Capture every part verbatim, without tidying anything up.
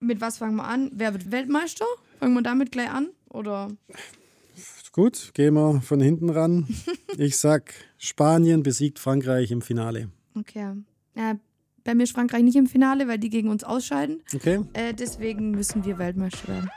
mit was fangen wir an? Wer wird Weltmeister? Fangen wir damit gleich an? Oder? Gut, gehen wir von hinten ran. Ich sag, Spanien besiegt Frankreich im Finale. Okay. Äh, bei mir ist Frankreich nicht im Finale, weil die gegen uns ausscheiden. Okay. Äh, deswegen müssen wir Weltmeister werden.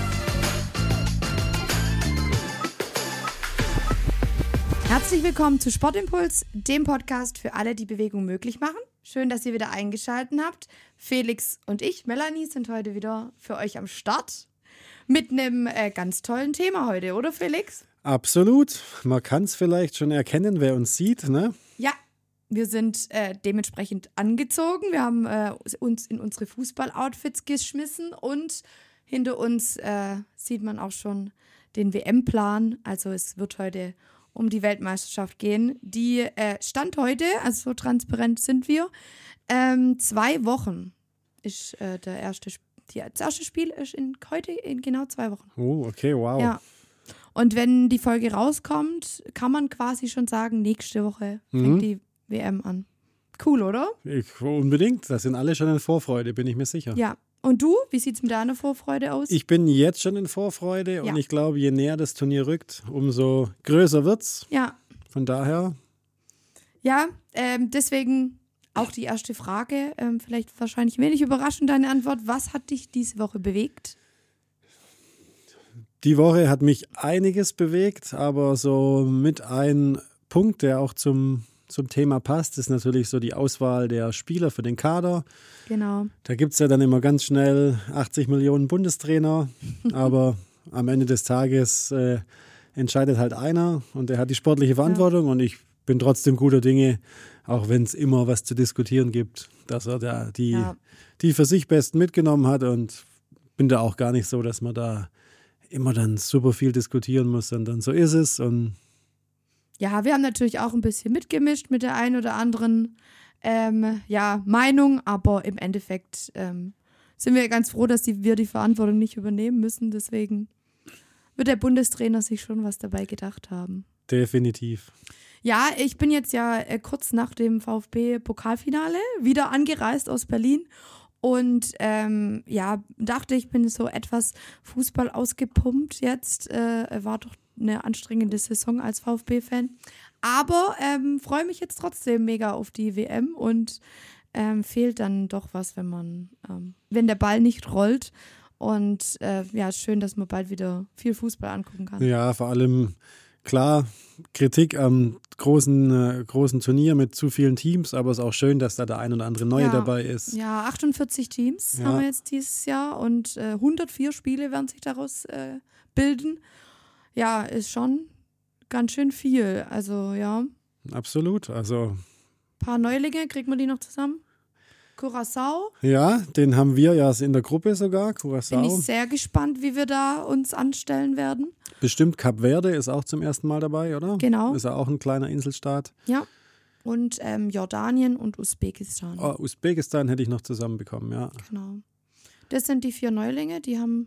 Herzlich willkommen zu Sportimpuls, dem Podcast für alle, die Bewegung möglich machen. Schön, dass ihr wieder eingeschaltet habt. Felix und ich, Melanie, sind heute wieder für euch am Start. Mit einem äh, ganz tollen Thema heute, oder Felix? Absolut. Man kann es vielleicht schon erkennen, wer uns sieht, ne? Ja, wir sind äh, dementsprechend angezogen. Wir haben äh, uns in unsere Fußball-Outfits geschmissen und hinter uns äh, sieht man auch schon den W M-Plan. Also es wird heute um die Weltmeisterschaft gehen. Die äh, Stand heute, also so transparent sind wir, ähm, zwei Wochen ist äh, der erste Spiel. Die, das erste Spiel ist in, heute in genau zwei Wochen. Oh, okay, wow. Ja. Und wenn die Folge rauskommt, kann man quasi schon sagen, nächste Woche fängt Mhm. die W M an. Cool, oder? Ich, unbedingt. Das sind alle schon in Vorfreude, bin ich mir sicher. Ja. Und du? Wie sieht es mit deiner Vorfreude aus? Ich bin jetzt schon in Vorfreude und Ja. ich glaube, je näher das Turnier rückt, umso größer wird's. ja. Von daher, Ja, ähm, deswegen auch die erste Frage. Ähm, vielleicht wahrscheinlich wenig überraschend deine Antwort. Was hat dich diese Woche bewegt? die Woche hat mich einiges bewegt, aber so mit ein Punkt, der auch zum, zum Thema passt, ist natürlich so die Auswahl der Spieler für den Kader. Genau. Da gibt es ja dann immer ganz schnell achtzig Millionen Bundestrainer, aber am Ende des Tages äh, entscheidet halt einer und der hat die sportliche Verantwortung und ich bin trotzdem guter Dinge, auch wenn es immer was zu diskutieren gibt, dass er da die, Ja. die für sich Besten mitgenommen hat und bin da auch gar nicht so, dass man da immer dann super viel diskutieren muss, sondern so ist es und Ja, wir haben natürlich auch ein bisschen mitgemischt mit der einen oder anderen ähm, ja, Meinung, aber im Endeffekt ähm, sind wir ganz froh, dass die, wir die Verantwortung nicht übernehmen müssen. Deswegen wird der Bundestrainer sich schon was dabei gedacht haben. definitiv. Ja, ich bin jetzt ja äh, kurz nach dem VfB-Pokalfinale wieder angereist aus Berlin und ähm, ja, dachte, ich bin so etwas Fußball ausgepumpt jetzt. Äh, war doch eine anstrengende Saison als VfB-Fan. Aber ähm, freue mich jetzt trotzdem mega auf die W M und ähm, fehlt dann doch was, wenn man, ähm, wenn der Ball nicht rollt. Und äh, ja, schön, dass man bald wieder viel Fußball angucken kann. Ja, vor allem, klar, Kritik am großen, äh, großen Turnier mit zu vielen Teams, aber es ist auch schön, dass da der ein oder andere Neue Ja. dabei ist. Ja, achtundvierzig Teams Ja. haben wir jetzt dieses Jahr und äh, hundertvier Spiele werden sich daraus äh, bilden. Ja, ist schon ganz schön viel. Also ja, ein Absolut. Also, paar Neulinge, kriegt man die noch zusammen? Curaçao, ja, den haben wir ja in der Gruppe sogar, bin Curaçao. ich sehr gespannt, wie wir da uns anstellen werden. Bestimmt Kap Verde ist auch zum ersten Mal dabei, oder? Genau. Ist ja auch ein kleiner Inselstaat. Ja. Und ähm, Jordanien und Usbekistan. Oh, Usbekistan hätte ich noch zusammenbekommen, ja. Genau. Das sind die vier Neulinge, die haben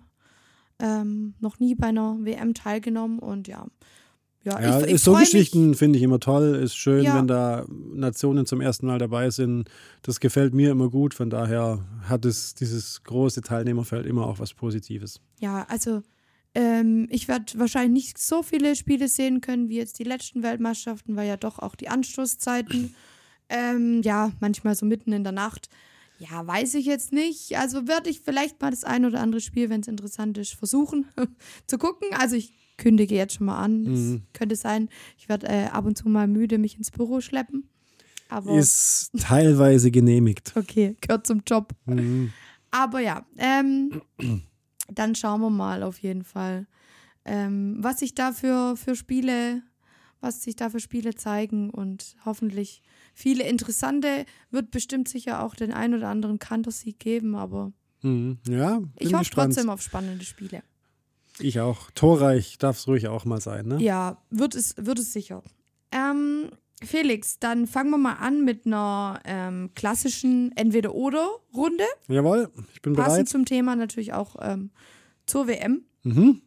ähm, noch nie bei einer W M teilgenommen und ja. Ja, Ja, ich, ich so freu mich. Geschichten finde ich immer toll. Ist schön, Ja. wenn da Nationen zum ersten Mal dabei sind. Das gefällt mir immer gut. Von daher hat es dieses große Teilnehmerfeld immer auch was Positives. Ja, also ähm, ich werde wahrscheinlich nicht so viele Spiele sehen können wie jetzt die letzten Weltmeisterschaften, weil ja doch auch die Anstoßzeiten, ähm, ja, manchmal so mitten in der Nacht. Ja, weiß ich jetzt nicht. Also werde ich vielleicht mal das ein oder andere Spiel, wenn es interessant ist, versuchen zu gucken. Also ich kündige jetzt schon mal an. Es Mhm. könnte sein, ich werde äh, ab und zu mal müde mich ins Büro schleppen. Aber Ist teilweise genehmigt. okay, gehört zum Job. Mhm. Aber ja, ähm, dann schauen wir mal auf jeden Fall, ähm, was sich da für, für Spiele, was sich da für Spiele zeigen und hoffentlich viele interessante, wird bestimmt sicher auch den ein oder anderen Kantersieg geben, aber Mhm. Ja, bin ich hoffe gespannt. trotzdem auf spannende Spiele. Ich auch. Torreich darf es ruhig auch mal sein, ne? Ja, wird es, wird es sicher. Ähm, Felix, dann fangen wir mal an mit einer ähm, klassischen Entweder-Oder-Runde. Jawohl, ich bin Passend bereit. zum Thema natürlich auch ähm, zur W M. Mhm.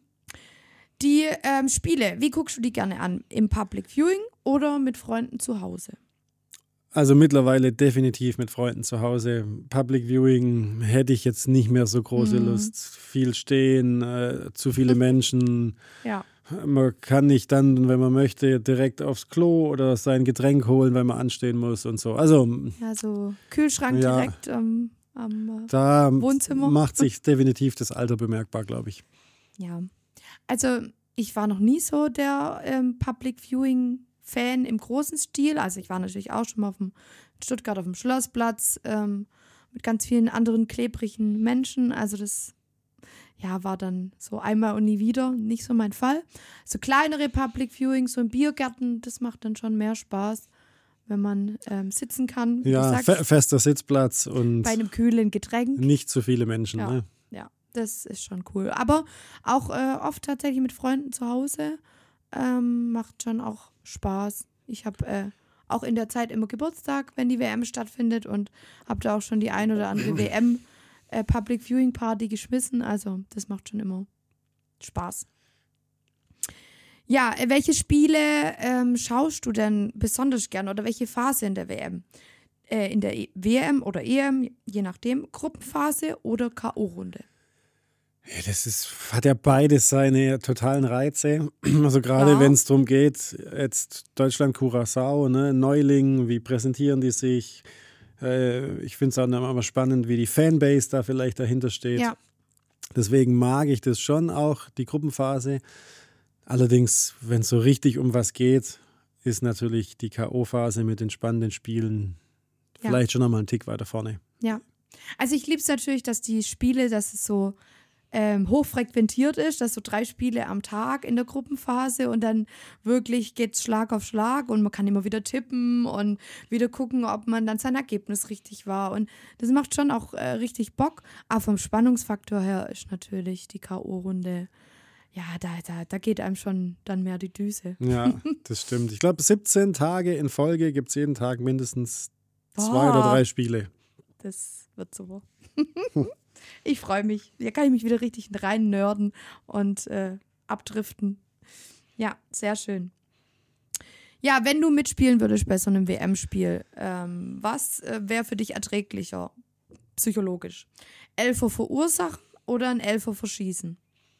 Die ähm, Spiele, wie guckst du die gerne an? Im Public Viewing oder mit Freunden zu Hause? Also mittlerweile definitiv mit Freunden zu Hause. Public Viewing hätte ich jetzt nicht mehr so große Mhm. Lust. Viel stehen, äh, zu viele Menschen. Ja. Man kann nicht dann, wenn man möchte, direkt aufs Klo oder sein Getränk holen, weil man anstehen muss und so. Also Ja, so Kühlschrank Ja. direkt am, am äh, da Wohnzimmer. macht sich definitiv das Alter bemerkbar, glaube ich. ja. Also ich war noch nie so der ähm, Public Viewing Fan im großen Stil. Also ich war natürlich auch schon mal auf dem in Stuttgart auf dem Schlossplatz ähm, mit ganz vielen anderen klebrigen Menschen. Also das ja, war dann so einmal und nie wieder, nicht so mein Fall. So kleinere Public Viewings, so im Biergarten, das macht dann schon mehr Spaß, wenn man ähm, sitzen kann, wie du Ja, sagst, fe fester Sitzplatz und bei einem kühlen Getränk. nicht zu viele Menschen. Ja. Ne? Ja, das ist schon cool. Aber auch äh, oft tatsächlich mit Freunden zu Hause ähm, macht schon auch Spaß. Ich habe äh, auch in der Zeit immer Geburtstag, wenn die W M stattfindet und habe da auch schon die ein oder andere W M äh, Public Viewing Party geschmissen. Also das macht schon immer Spaß. Ja, äh, welche Spiele ähm, schaust du denn besonders gern oder welche Phase in der W M? Äh, in der e W M oder E M, je nachdem, Gruppenphase oder K O-Runde? Ja, das ist, hat ja beides seine totalen Reize. Also gerade Ja. wenn es darum geht, jetzt Deutschland, Curaçao, ne, Neuling, wie präsentieren die sich? Äh, ich finde es auch immer spannend, wie die Fanbase da vielleicht dahinter steht. Ja. Deswegen mag ich das schon auch, die Gruppenphase. Allerdings, wenn es so richtig um was geht, ist natürlich die K O-Phase mit den spannenden Spielen Ja. vielleicht schon nochmal einen Tick weiter vorne. Ja. Also ich liebe es natürlich, dass die Spiele, dass es so ähm, hochfrequentiert ist, dass so drei Spiele am Tag in der Gruppenphase und dann wirklich geht's Schlag auf Schlag und man kann immer wieder tippen und wieder gucken, ob man dann sein Ergebnis richtig war. Und das macht schon auch äh, richtig Bock. Aber vom Spannungsfaktor her ist natürlich die K O-Runde, ja, da, da, da geht einem schon dann mehr die Düse. Ja, das stimmt. Ich glaube, siebzehn Tage in Folge gibt es jeden Tag mindestens zwei Boah. oder drei Spiele. Das wird super. Ich freue mich. Hier kann ich mich wieder richtig rein nörden und äh, abdriften. Ja, sehr schön. Ja, wenn du mitspielen würdest bei so einem W M-Spiel, ähm, was äh, wäre für dich erträglicher, psychologisch? Elfer verursachen oder ein Elfer verschießen?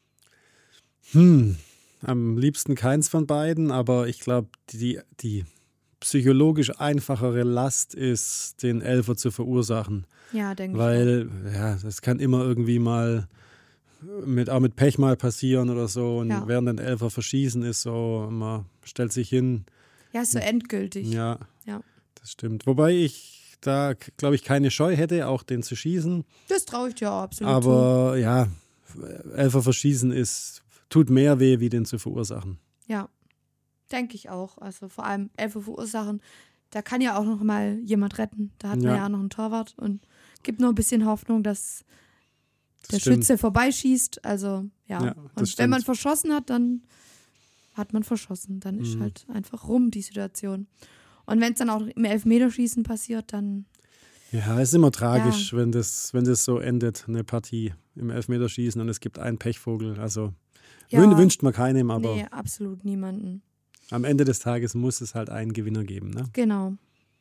Hm, am liebsten keins von beiden, aber ich glaube, die, die psychologisch einfachere Last ist, den Elfer zu verursachen. Ja, denke ich. Weil, ja, das kann immer irgendwie mal mit, auch mit Pech mal passieren oder so. Und Ja. während den Elfer verschießen ist so, man stellt sich hin. auch. Ja, ist so endgültig. Ja, Ja. das stimmt. Wobei ich da, glaube ich, keine Scheu hätte, auch den zu schießen. Das traue ich dir auch absolut zu. Aber ja, Elfer verschießen ist, tut mehr weh, wie den zu verursachen. Ja, denke ich auch. Also vor allem Elfer verursachen, da kann ja auch noch mal jemand retten. Da hat man Ja. ja auch noch einen Torwart und gibt noch ein bisschen Hoffnung, dass Das der stimmt. Schütze vorbeischießt. Also ja. Ja, das und wenn stimmt. man verschossen hat, dann hat man verschossen. Dann ist Mhm. halt einfach rum die Situation. Und wenn es dann auch im Elfmeterschießen passiert, dann Ja, es ist immer tragisch, wenn das, wenn das so endet, eine Partie im Elfmeterschießen und es gibt einen Pechvogel. Also ja, wün- wünscht man keinem, aber nee, absolut niemanden. am Ende des Tages muss es halt einen Gewinner geben. Ne? Genau.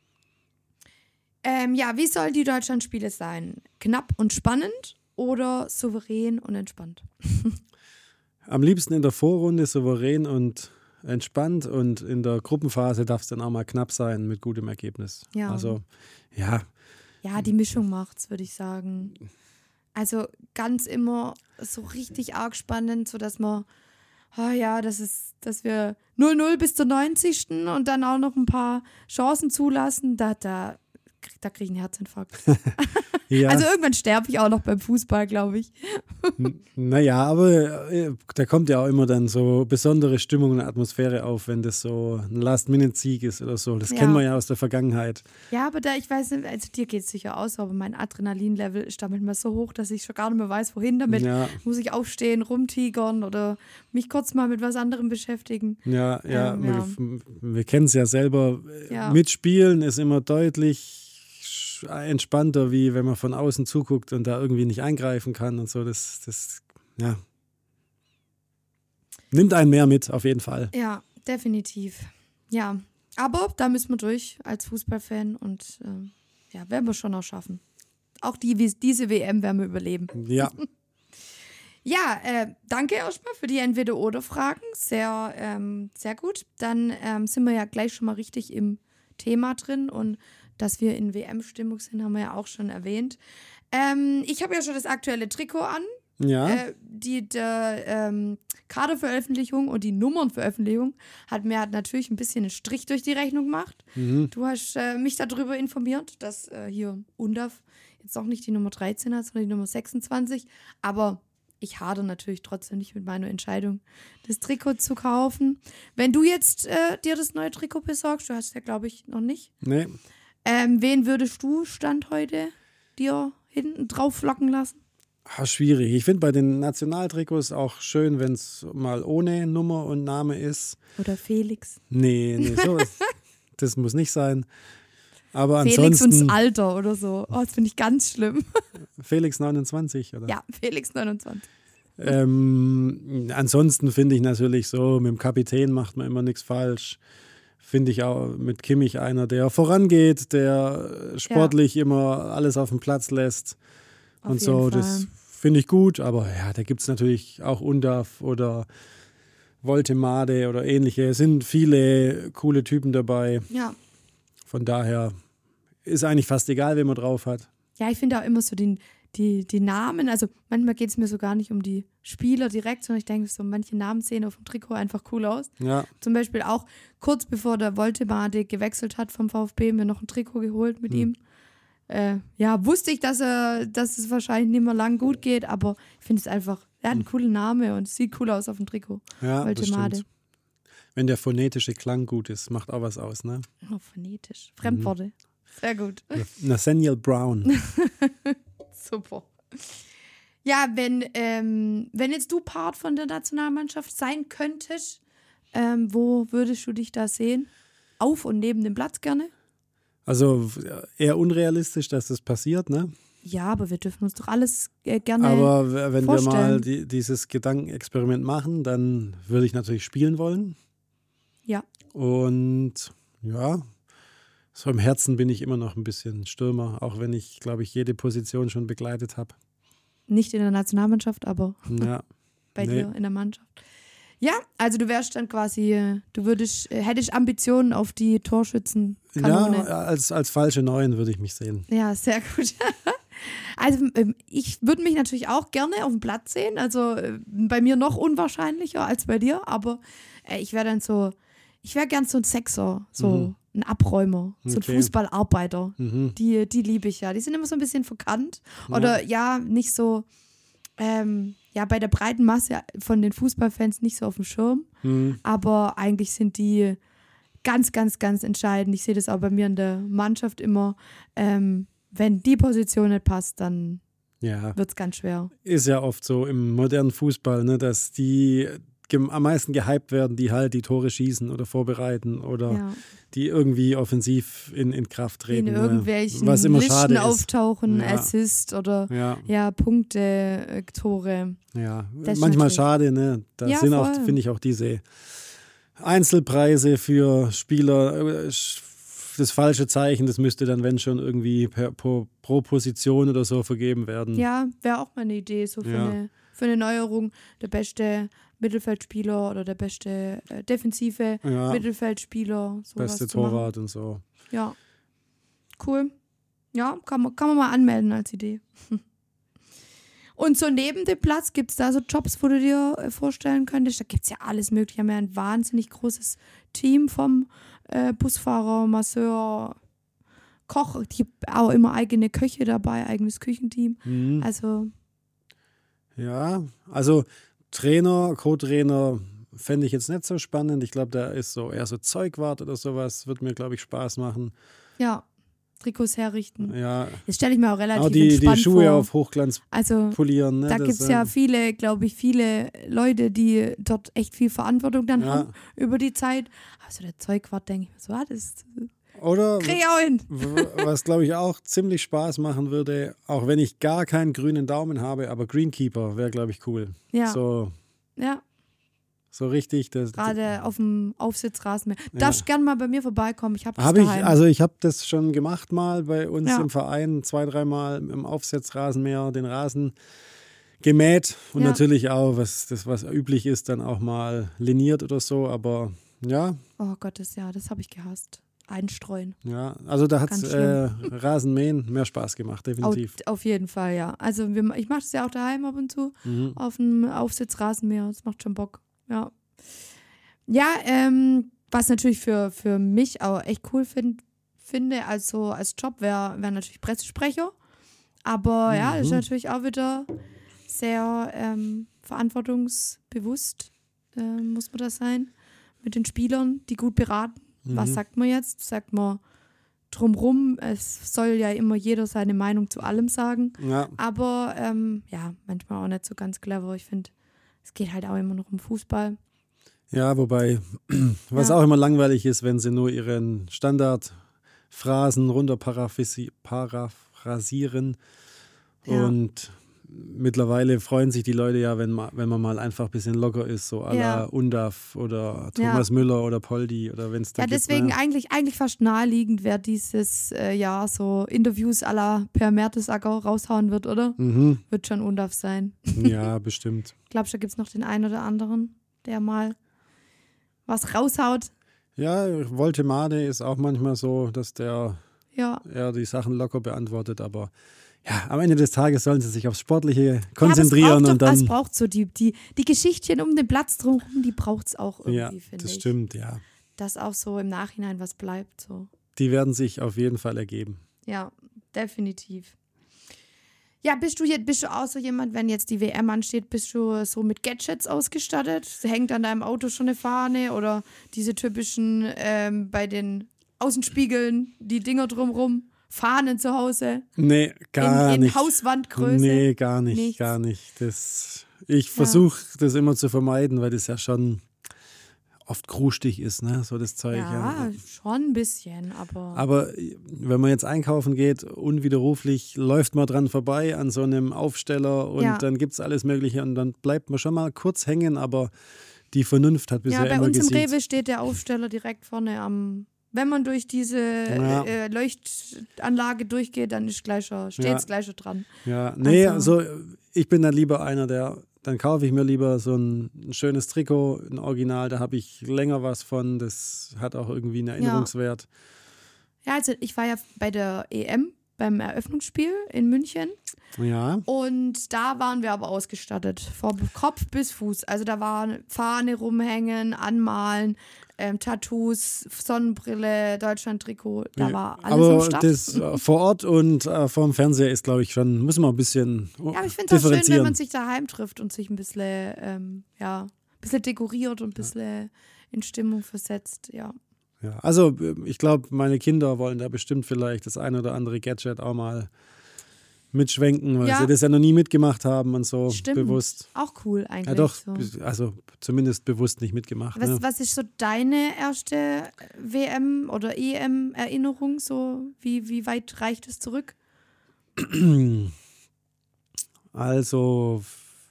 Ähm, ja, wie sollen die Deutschlandspiele sein? Knapp und spannend oder souverän und entspannt? Am liebsten in der Vorrunde souverän und entspannt und in der Gruppenphase darf es dann auch mal knapp sein mit gutem Ergebnis. Ja. Also ja, Ja, die Mischung macht's, würde ich sagen. Also ganz immer so richtig arg spannend, sodass man, oh ja, das ist, dass wir null null bis zur neunzigsten und dann auch noch ein paar Chancen zulassen, da, da, da kriege ich einen Herzinfarkt. ja. Also irgendwann sterbe ich auch noch beim Fußball, glaube ich. N- Naja, aber äh, da kommt ja auch immer dann so besondere Stimmung und Atmosphäre auf, wenn das so ein Last-Minute-Sieg ist oder so. Das Ja. kennen wir ja aus der Vergangenheit. Ja, aber da, ich weiß nicht, also dir geht es sicher aus, aber mein Adrenalin-Level ist damit mal so hoch, dass ich schon gar nicht mehr weiß, wohin damit. Ja, Muss ich aufstehen, rumtigern oder mich kurz mal mit was anderem beschäftigen. ja, ja. Ähm, wir ja. wir kennen es ja selber. Ja. Mitspielen ist immer deutlich sch- entspannter, wie wenn man von außen zuguckt und da irgendwie nicht eingreifen kann und so. Das, das, ja. Nimmt einen mehr mit, auf jeden Fall. Ja, definitiv. Ja, Aber da müssen wir durch als Fußballfan und äh, ja, werden wir schon noch schaffen. Auch die, diese W M werden wir überleben. Ja. Ja, äh, danke erstmal für die Entweder-Oder-Fragen. Sehr, ähm, sehr gut. Dann ähm, sind wir ja gleich schon mal richtig im Thema drin und dass wir in W M-Stimmung sind, haben wir ja auch schon erwähnt. Ähm, ich habe ja schon das aktuelle Trikot an. Ja. Äh, die der, ähm, Kaderveröffentlichung und die Nummernveröffentlichung hat mir halt natürlich ein bisschen einen Strich durch die Rechnung gemacht. Mhm. Du hast äh, mich darüber informiert, dass äh, hier Undaf jetzt auch nicht die Nummer dreizehn hat, sondern die Nummer sechsundzwanzig. Aber ich hadere natürlich trotzdem nicht mit meiner Entscheidung, das Trikot zu kaufen. Wenn du jetzt äh, dir das neue Trikot besorgst, du hast es ja, glaube ich, noch nicht. Nee. Ähm, wen würdest du Stand heute dir hinten drauf flocken lassen? Ah, schwierig. Ich finde bei den Nationaltrikots auch schön, wenn es mal ohne Nummer und Name ist. Oder Felix. Nee, nee, so das muss nicht sein. Aber Felix ansonsten. und das Alter oder so. Oh, das finde ich ganz schlimm. Felix neunundzwanzig, oder? Ja, Felix neunundzwanzig. Ähm, ansonsten finde ich natürlich so, mit dem Kapitän macht man immer nichts falsch. Finde ich auch mit Kimmich einer, der vorangeht, der sportlich ja. immer alles auf den Platz lässt. Auf und so, jeden das Fall. finde ich gut. Aber ja, da gibt es natürlich auch Undaf oder Voltemade oder ähnliche. Es sind viele coole Typen dabei. Ja. Von daher ist eigentlich fast egal, wen man drauf hat. Ja, ich finde auch immer so die, die, die Namen, also manchmal geht es mir so gar nicht um die Spieler direkt, sondern ich denke so, manche Namen sehen auf dem Trikot einfach cool aus. Ja. Zum Beispiel auch kurz bevor der Voltemade gewechselt hat vom VfB, mir noch ein Trikot geholt mit hm. ihm. Äh, ja, wusste ich, dass er, dass es wahrscheinlich nicht mehr lang gut geht, aber ich finde es einfach, er hat einen hm. coolen Namen und es sieht cool aus auf dem Trikot. Ja, Voltemade. das stimmt. Wenn der phonetische Klang gut ist, macht auch was aus, ne? Oh, phonetisch. Fremdworte. Mhm. Sehr gut. Nathaniel Brown. Super. Ja, wenn, ähm, wenn jetzt du Part von der Nationalmannschaft sein könntest, ähm, wo würdest du dich da sehen? Auf und neben dem Platz gerne? Also eher unrealistisch, dass das passiert, ne? Ja, aber wir dürfen uns doch alles äh, gerne Aber wenn vorstellen. wir mal die, dieses Gedankenexperiment machen, dann würde ich natürlich spielen wollen. Ja. Und ja, so im Herzen bin ich immer noch ein bisschen Stürmer, auch wenn ich, glaube ich, jede Position schon begleitet habe. Nicht in der Nationalmannschaft, aber ja. bei nee. dir in der Mannschaft. Ja, also du wärst dann quasi, du würdest, hättest Ambitionen auf die Torschützenkanone. Ja, als, als falsche Neun würde ich mich sehen. Ja, sehr gut. Also ich würde mich natürlich auch gerne auf dem Platz sehen, also bei mir noch unwahrscheinlicher als bei dir, aber ich wäre dann so, ich wäre gern so ein Sechser, so mhm. ein Abräumer, so okay. ein Fußballarbeiter. Mhm. Die, die liebe ich ja. Die sind immer so ein bisschen verkannt oder ja, ja nicht so, ähm, ja, bei der breiten Masse von den Fußballfans nicht so auf dem Schirm, mhm. aber eigentlich sind die ganz, ganz, ganz entscheidend. Ich sehe das auch bei mir in der Mannschaft immer, ähm, wenn die Position nicht passt, dann ja. wird es ganz schwer. Ist ja oft so im modernen Fußball, ne, dass die gem- am meisten gehypt werden, die halt die Tore schießen oder vorbereiten oder Ja. die irgendwie offensiv in, in Kraft treten. In ne, irgendwelchen was immer Listen schade ist. auftauchen, Ja. Assist oder Ja, ja, Punkte, äh, Tore. ja. Das ist manchmal natürlich- schade, ne? Da Ja, sind auch, voll. finde ich, auch diese Einzelpreise für Spieler äh, das falsche Zeichen. Das müsste dann, wenn schon, irgendwie per, pro, pro Position oder so vergeben werden. Ja, wäre auch mal eine Idee, so für, Ja. eine, für eine Neuerung. Der beste Mittelfeldspieler oder der beste äh, defensive Ja, Mittelfeldspieler. Sowas beste zu machen. Torwart und so. Ja, cool. Ja, kann man, kann man mal anmelden als Idee. Und so neben dem Platz, gibt es da so Jobs, wo du dir äh, vorstellen könntest? Da gibt es ja alles mögliche. Wir haben ja ein wahnsinnig großes Team vom äh, Busfahrer, Masseur, Koch. Die haben auch immer eigene Köche dabei, eigenes Küchenteam. Mhm. Also, Ja, also Trainer, Co-Trainer fände ich jetzt nicht so spannend. Ich glaube, da ist so eher so Zeugwart oder sowas, wird mir, glaube ich, Spaß machen. ja, Trikots herrichten. Ja, Das stelle ich mir auch relativ auch die, die entspannt Schuhe vor. auf Hochglanz Also, polieren. Ne? da das, gibt es ja ähm, viele, glaube ich, viele Leute, die dort echt viel Verantwortung dann Ja. haben über die Zeit. Also der Zeugwart, denke ich mir so, ah, das Oder kriege ich auch hin. w- was, glaube ich, auch ziemlich Spaß machen würde, auch wenn ich gar keinen grünen Daumen habe, aber Greenkeeper wäre, glaube ich, cool. Ja, So, ja. So richtig. Das, Gerade auf dem Aufsitzrasenmäher. Ja. Darfst gern mal bei mir vorbeikommen. Ich habe das Hab ich, daheim. also ich habe das schon gemacht mal bei uns Ja. im Verein, zwei, dreimal im Aufsitzrasenmäher den Rasen gemäht und Ja. natürlich auch, was das was üblich ist, dann auch mal liniert oder so, aber ja, Oh Gottes, ja, das habe ich gehasst. Einstreuen. ja, also da hat Ganz äh, Rasenmähen mehr Spaß gemacht, Au, definitiv. auf jeden Fall, ja. Also wir, ich mache das ja auch daheim ab und zu. Mhm. Auf dem Aufsitzrasenmäher. Das macht schon Bock. Ja, ja ähm, was natürlich für, für mich auch echt cool find, finde, also als Job wäre wär natürlich Pressesprecher. Aber ja, das ist Mhm. natürlich auch wieder sehr ähm, verantwortungsbewusst, äh, muss man das sein. Mit den Spielern, die gut beraten. Mhm. Was sagt man jetzt? Sagt man drumrum, es soll ja immer jeder seine Meinung zu allem sagen. Ja, Aber ähm, ja, manchmal auch nicht so ganz clever. Ich finde, es geht halt auch immer noch um Fußball. ja, wobei, was Ja. auch immer langweilig ist, wenn sie nur ihren Standardphrasen runter paraphrasi- paraphrasieren. Ja. Und mittlerweile freuen sich die Leute ja, wenn man, wenn man mal einfach ein bisschen locker ist, so à la Ja. Undav oder Thomas Müller oder Poldi oder wenn es da Ja, gibt. deswegen Ne? eigentlich, eigentlich fast naheliegend, wer dieses äh, Jahr so Interviews à la Per Mertesacker raushauen wird, oder? Mhm. Wird schon Undaf sein. Ja, bestimmt. Glaubst du, da gibt es noch den einen oder anderen, der mal was raushaut? Ja, Voltemade ist auch manchmal so, dass der Ja. eher die Sachen locker beantwortet, aber ja, am Ende des Tages sollen sie sich aufs Sportliche Ja, konzentrieren aber es braucht und doch, dann. es braucht so die, die, die Geschichtchen um den Platz drumherum, die braucht es auch irgendwie, Ja, finde das ich. stimmt, ja. Dass auch so im Nachhinein was bleibt. So. Die werden sich auf jeden Fall ergeben. Ja, definitiv. Ja, bist du jetzt, bist du auch so jemand, wenn jetzt die W M ansteht, bist du so mit Gadgets ausgestattet? Hängt an deinem Auto schon eine Fahne oder diese typischen ähm, bei den Außenspiegeln, die Dinger drumrum, Fahnen zu Hause Nee, gar in, in nicht. Hauswandgröße? Nee, gar nicht, Nichts. gar nicht. Das, ich versuche das immer zu vermeiden, weil das ja schon oft krustig ist, ne? So das Zeug. Ja, schon ein bisschen, aber, Aber wenn man jetzt einkaufen geht, unwiderruflich läuft man dran vorbei an so einem Aufsteller und Ja. dann gibt es alles Mögliche und dann bleibt man schon mal kurz hängen, aber die Vernunft hat bisher ja, bei immer uns im gesiegt. Rewe steht der Aufsteller direkt vorne am. Wenn man durch diese Ja. äh, Leuchtanlage durchgeht, dann ist gleicher, steht es Ja. gleicher dran. Ja, nee, Also- also ich bin dann lieber einer, der, dann kaufe ich mir lieber so ein, ein schönes Trikot, ein Original, da habe ich länger was von, das hat auch irgendwie einen Erinnerungswert. Ja, also ich war ja bei der E M beim Eröffnungsspiel in München Ja, und da waren wir aber ausgestattet, vom Kopf bis Fuß. Also da war Fahne rumhängen, anmalen, ähm, Tattoos, Sonnenbrille, Deutschland-Trikot, da war alles am aber Start. das äh, vor Ort und äh, vorm Fernseher ist, glaube ich, schon, müssen wir ein bisschen Ja, aber ich finde es auch schön, wenn differenzieren. man sich daheim trifft und sich ein bisschen, ähm, ja, ein bisschen dekoriert und ein bisschen in Stimmung versetzt, ja. Ja, also ich glaube, meine Kinder wollen da bestimmt vielleicht das ein oder andere Gadget auch mal mitschwenken, weil Ja. sie das ja noch nie mitgemacht haben und so Stimmt. bewusst. Auch cool eigentlich. Ja doch, So. also zumindest bewusst nicht mitgemacht. Was, Ne? was ist so deine erste W M- oder E M-Erinnerung? So, wie, wie weit reicht es zurück? Also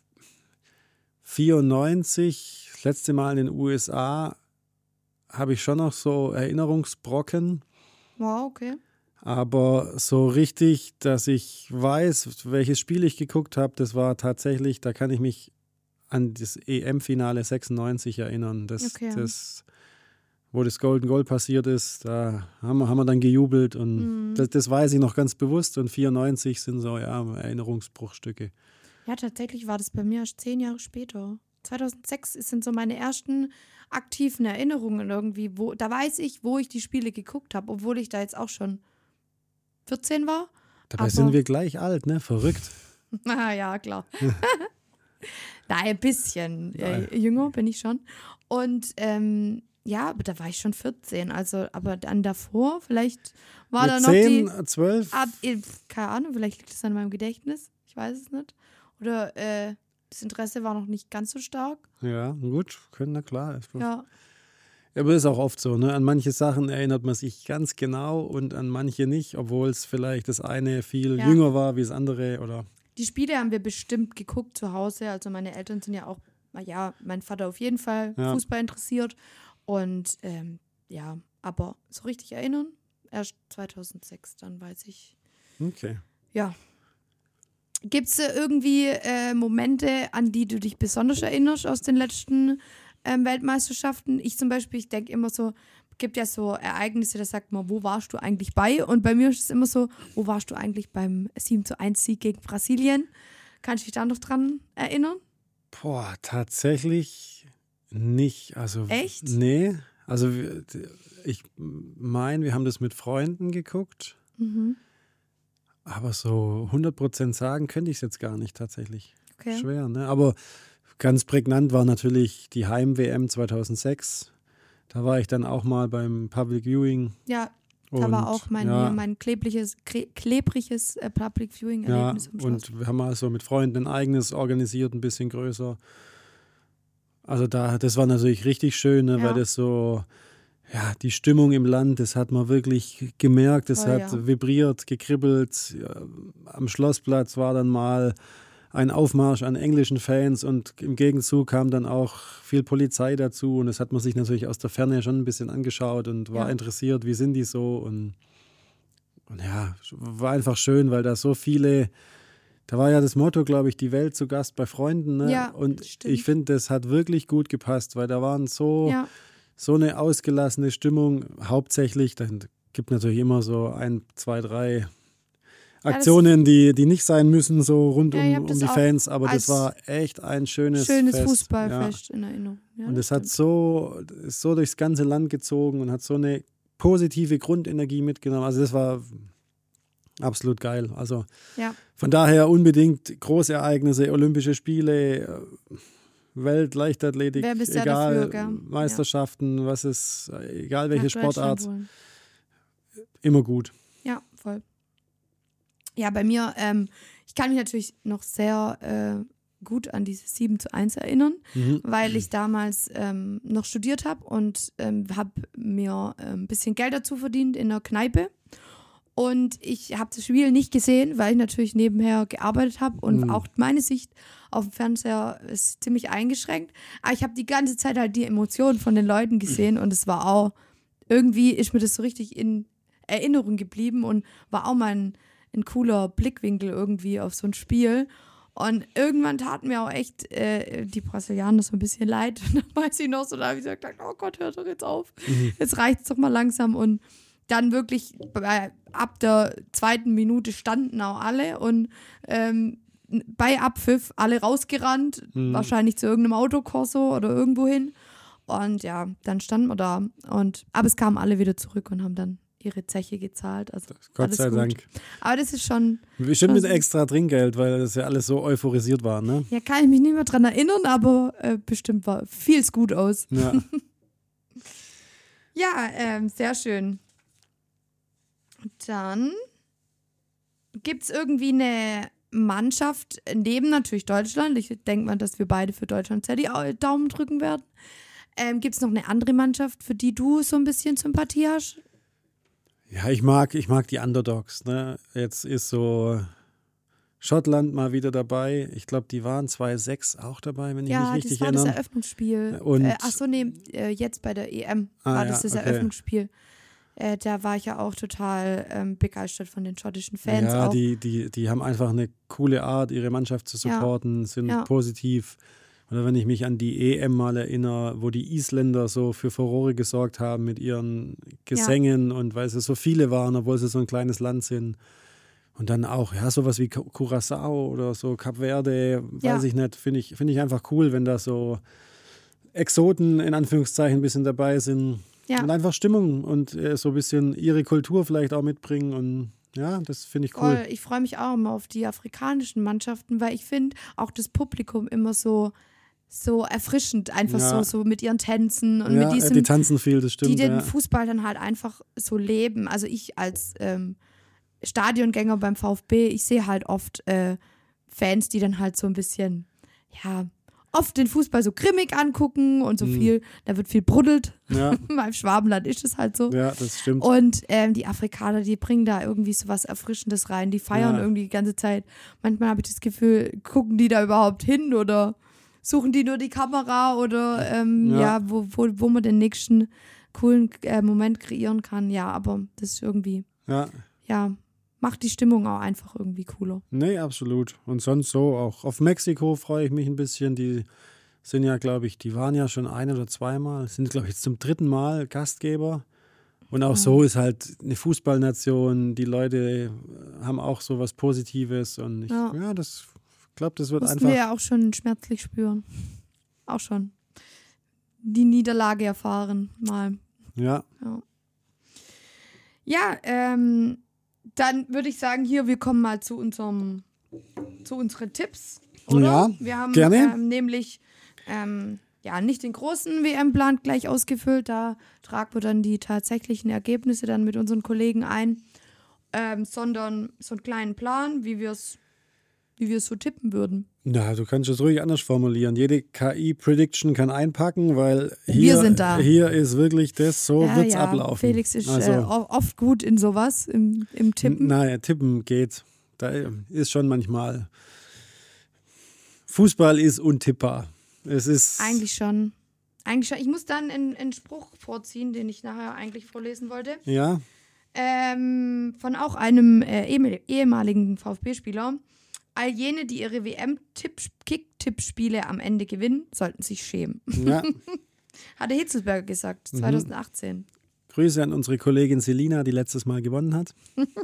vierundneunzig, das letzte Mal in den U S A, habe ich schon noch so Erinnerungsbrocken, Wow, okay. aber so richtig, dass ich weiß, welches Spiel ich geguckt habe, das war tatsächlich, da kann ich mich an das E M-Finale sechsundneunzig erinnern. Das, Okay. das, wo das Golden Goal passiert ist, da haben wir, haben wir dann gejubelt und Mhm. das, das weiß ich noch ganz bewusst und vierundneunzig sind so ja, Erinnerungsbruchstücke. Ja, tatsächlich war das bei mir erst zehn Jahre später. zweitausendsechs sind so meine ersten aktiven Erinnerungen irgendwie. Wo, da weiß ich, wo ich die Spiele geguckt habe, obwohl ich da jetzt auch schon vierzehn war. Dabei Aber- sind wir gleich alt, ne? Verrückt. Ah, ja, klar. Nein, ein bisschen äh, jünger bin ich schon. Und ähm, ja, aber da war ich schon vierzehn. Also, aber dann davor, vielleicht war da Mit noch zehn, die. zwölf? Ab, äh, keine Ahnung, vielleicht liegt es an meinem Gedächtnis. Ich weiß es nicht. Oder äh, das Interesse war noch nicht ganz so stark. Ja, gut, können, na klar. Ja, Aber ist auch oft so, ne? An manche Sachen erinnert man sich ganz genau und an manche nicht, obwohl es vielleicht das eine viel Ja. jünger war wie das andere oder. die Spiele haben wir bestimmt geguckt zu Hause. Also meine Eltern sind ja auch ja, mein Vater auf jeden Fall Ja. Fußball interessiert. Und ähm, ja, aber so richtig erinnern, erst zweitausendsechs, dann weiß ich. Okay. Ja. Gibt es äh, irgendwie äh, Momente, an die du dich besonders erinnerst aus den letzten ähm, Weltmeisterschaften? Ich zum Beispiel, ich denke immer so, gibt ja so Ereignisse, da sagt man, wo warst du eigentlich bei? Und bei mir ist es immer so, wo warst du eigentlich beim sieben zu eins Sieg gegen Brasilien? Kannst du dich da noch dran erinnern? Boah, tatsächlich nicht. Also, Echt? Nee. Also wir- ich meine, wir haben das mit Freunden geguckt, Mhm. aber so hundert Prozent sagen könnte ich es jetzt gar nicht tatsächlich. Okay. Schwer, ne? Aber ganz prägnant war natürlich die Heim-W M zweitausendsechs. Da war ich dann auch mal beim Public Viewing. Ja, da Und, war auch mein, ja, hier mein klebriges, kle- klebriges äh, Public ja, Viewing-Erlebnis im Schloss. und wir haben mal so mit Freunden ein eigenes organisiert, ein bisschen größer. Also da, das war natürlich richtig schön, ne, Ja. weil das so, ja, die Stimmung im Land, das hat man wirklich gemerkt, das Voll, hat ja. vibriert, gekribbelt. Ja, am Schlossplatz war dann mal ein Aufmarsch an englischen Fans und im Gegenzug kam dann auch viel Polizei dazu und das hat man sich natürlich aus der Ferne schon ein bisschen angeschaut und war Ja. interessiert, wie sind die so und, und ja, war einfach schön, weil da so viele, da war ja das Motto, glaube ich, die Welt zu Gast bei Freunden, ne? Ja, Und stimmt. ich finde, das hat wirklich gut gepasst, weil da waren so, Ja, so eine ausgelassene Stimmung, hauptsächlich, da gibt natürlich immer so ein, zwei, drei das- Aktionen, die, die nicht sein müssen, so rund Ja, ich hab um, das um die auch Fans, aber als das war echt ein schönes, schönes Fest. Fußballfest in Erinnerung. Ja, Ja. Und es hat stimmt. so, ist so durchs ganze Land gezogen und hat so eine positive Grundenergie mitgenommen. Also das war absolut geil. Also Ja. von daher unbedingt Großereignisse, Olympische Spiele, äh, Weltleichtathletik, Wer bist ja egal, dafür, gell? Meisterschaften, was ist, egal welche Nach Deutschland Sportart, holen. immer gut. Ja, voll. Ja, bei mir, ähm, ich kann mich natürlich noch sehr äh, gut an dieses sieben zu eins erinnern, Mhm. weil ich damals ähm, noch studiert habe und ähm, habe mir äh, ein bisschen Geld dazu verdient in der Kneipe. Und ich habe das Spiel nicht gesehen, weil ich natürlich nebenher gearbeitet habe und Mhm. auch meine Sicht auf dem Fernseher ist ziemlich eingeschränkt. Aber ich habe die ganze Zeit halt die Emotionen von den Leuten gesehen und es war auch, irgendwie ist mir das so richtig in Erinnerung geblieben und war auch mal ein, ein cooler Blickwinkel irgendwie auf so ein Spiel. Und irgendwann taten mir auch echt äh, die Brasilianer so ein bisschen leid. Und dann weiß ich noch so, da habe ich gesagt, oh Gott, hör doch jetzt auf. Mhm. Jetzt reicht es doch mal langsam. Und dann wirklich bei, ab der zweiten Minute standen auch alle und ähm, bei Abpfiff alle rausgerannt, Mhm. wahrscheinlich zu irgendeinem Autokorso oder irgendwo hin. Und ja, dann standen wir da. Und, aber es kamen alle wieder zurück und haben dann ihre Zeche gezahlt. Also Gott alles sei gut. Dank. Aber das ist schon, Bestimmt mit Also- extra Trinkgeld, weil das ja alles so euphorisiert war, ne? ja, kann ich mich nicht mehr dran erinnern, aber äh, bestimmt war viel's gut aus. Ja. Ja, ähm, sehr schön. Dann gibt es irgendwie eine Mannschaft neben natürlich Deutschland. Ich denke mal, dass wir beide für Deutschland sehr die Au- Daumen drücken werden. Ähm, gibt es noch eine andere Mannschaft, für die du so ein bisschen Sympathie hast? Ja, ich mag, ich mag die Underdogs. Ne? Jetzt ist so Schottland mal wieder dabei. Ich glaube, die waren zweitausendsechs auch dabei, wenn ich Ja, mich das richtig war das erinnere. Eröffnungsspiel. Und- äh, ach so, nee, äh, jetzt bei der E M Ah, war ja, das das okay. Eröffnungsspiel. Äh, da war ich ja auch total ähm, begeistert von den schottischen Fans. Ja, auch. die, die, die haben einfach eine coole Art, ihre Mannschaft zu Ja. supporten, sind Ja. positiv. Oder wenn ich mich an die E M mal erinnere, wo die Isländer so für Furore gesorgt haben mit ihren Gesängen und weil sie so viele waren, obwohl sie so ein kleines Land sind. Und dann auch, ja, sowas wie Cu- Curaçao oder so Kap Verde, Ja. weiß ich nicht, finde ich, finde ich einfach cool, wenn da so Exoten in Anführungszeichen ein bisschen dabei sind. Ja. Und einfach Stimmung und äh, so ein bisschen ihre Kultur vielleicht auch mitbringen. Und ja, das finde ich cool. Voll. Ich freue mich auch immer auf die afrikanischen Mannschaften, weil ich finde auch das Publikum immer so, so erfrischend, einfach Ja. so, so mit ihren Tänzen und Ja, mit äh, diesem, die tanzen viel, das stimmt. die den ja. Fußball dann halt einfach so leben. Also ich als ähm, Stadiongänger beim VfB, ich sehe halt oft äh, Fans, die dann halt so ein bisschen, ja, oft den Fußball so grimmig angucken und so Mhm. viel, da wird viel bruddelt. Ja, Beim Schwabenland ist es halt so. ja, das stimmt. Und ähm, die Afrikaner, die bringen da irgendwie so was Erfrischendes rein. Die feiern Ja. irgendwie die ganze Zeit. Manchmal habe ich das Gefühl, gucken die da überhaupt hin oder suchen die nur die Kamera oder ähm, ja. Ja. wo, wo, wo man den nächsten coolen äh, Moment kreieren kann. Ja, aber das ist irgendwie, Ja. ja, macht die Stimmung auch einfach irgendwie cooler. Nee, absolut. Und sonst so auch. Auf Mexiko freue ich mich ein bisschen. Die sind ja, glaube ich, die waren ja schon ein oder zweimal, sind, glaube ich, jetzt zum dritten Mal Gastgeber. Und auch so ist halt eine Fußballnation. Die Leute haben auch so was Positives. Und ich, ja. ja, das ich glaube, das wird Mussten einfach. wir ja auch schon schmerzlich spüren. Auch schon. Die Niederlage erfahren, mal. Ja. Ja, ja ähm, dann würde ich sagen, hier, wir kommen mal zu unserem, zu unseren Tipps, oder? Ja, wir haben gerne. Ähm, nämlich ähm, ja nicht den großen W M-Plan gleich ausgefüllt, da tragen wir dann die tatsächlichen Ergebnisse dann mit unseren Kollegen ein, ähm, sondern so einen kleinen Plan, wie wir es wie wir es so tippen würden. Ja, du kannst es ruhig anders formulieren. Jede K I-Prediction kann einpacken, weil hier, Wir sind da. hier ist wirklich das, so ja, wird es ja. ablaufen. Felix ist Also, äh, oft gut in sowas, im, im Tippen. Nein, tippen geht. Da ist schon manchmal. Fußball ist untippbar. Es ist. Eigentlich schon. Eigentlich schon. Ich muss dann einen, einen Spruch vorziehen, den ich nachher eigentlich vorlesen wollte. Ja. Ähm, von auch einem äh, ehemaligen VfB-Spieler. All jene, die ihre W M-Kick-Tippspiele am Ende gewinnen, sollten sich schämen. Ja. Hat der Hitzelsberger gesagt, zwanzig achtzehn. Mhm. Grüße an unsere Kollegin Selina, die letztes Mal gewonnen hat.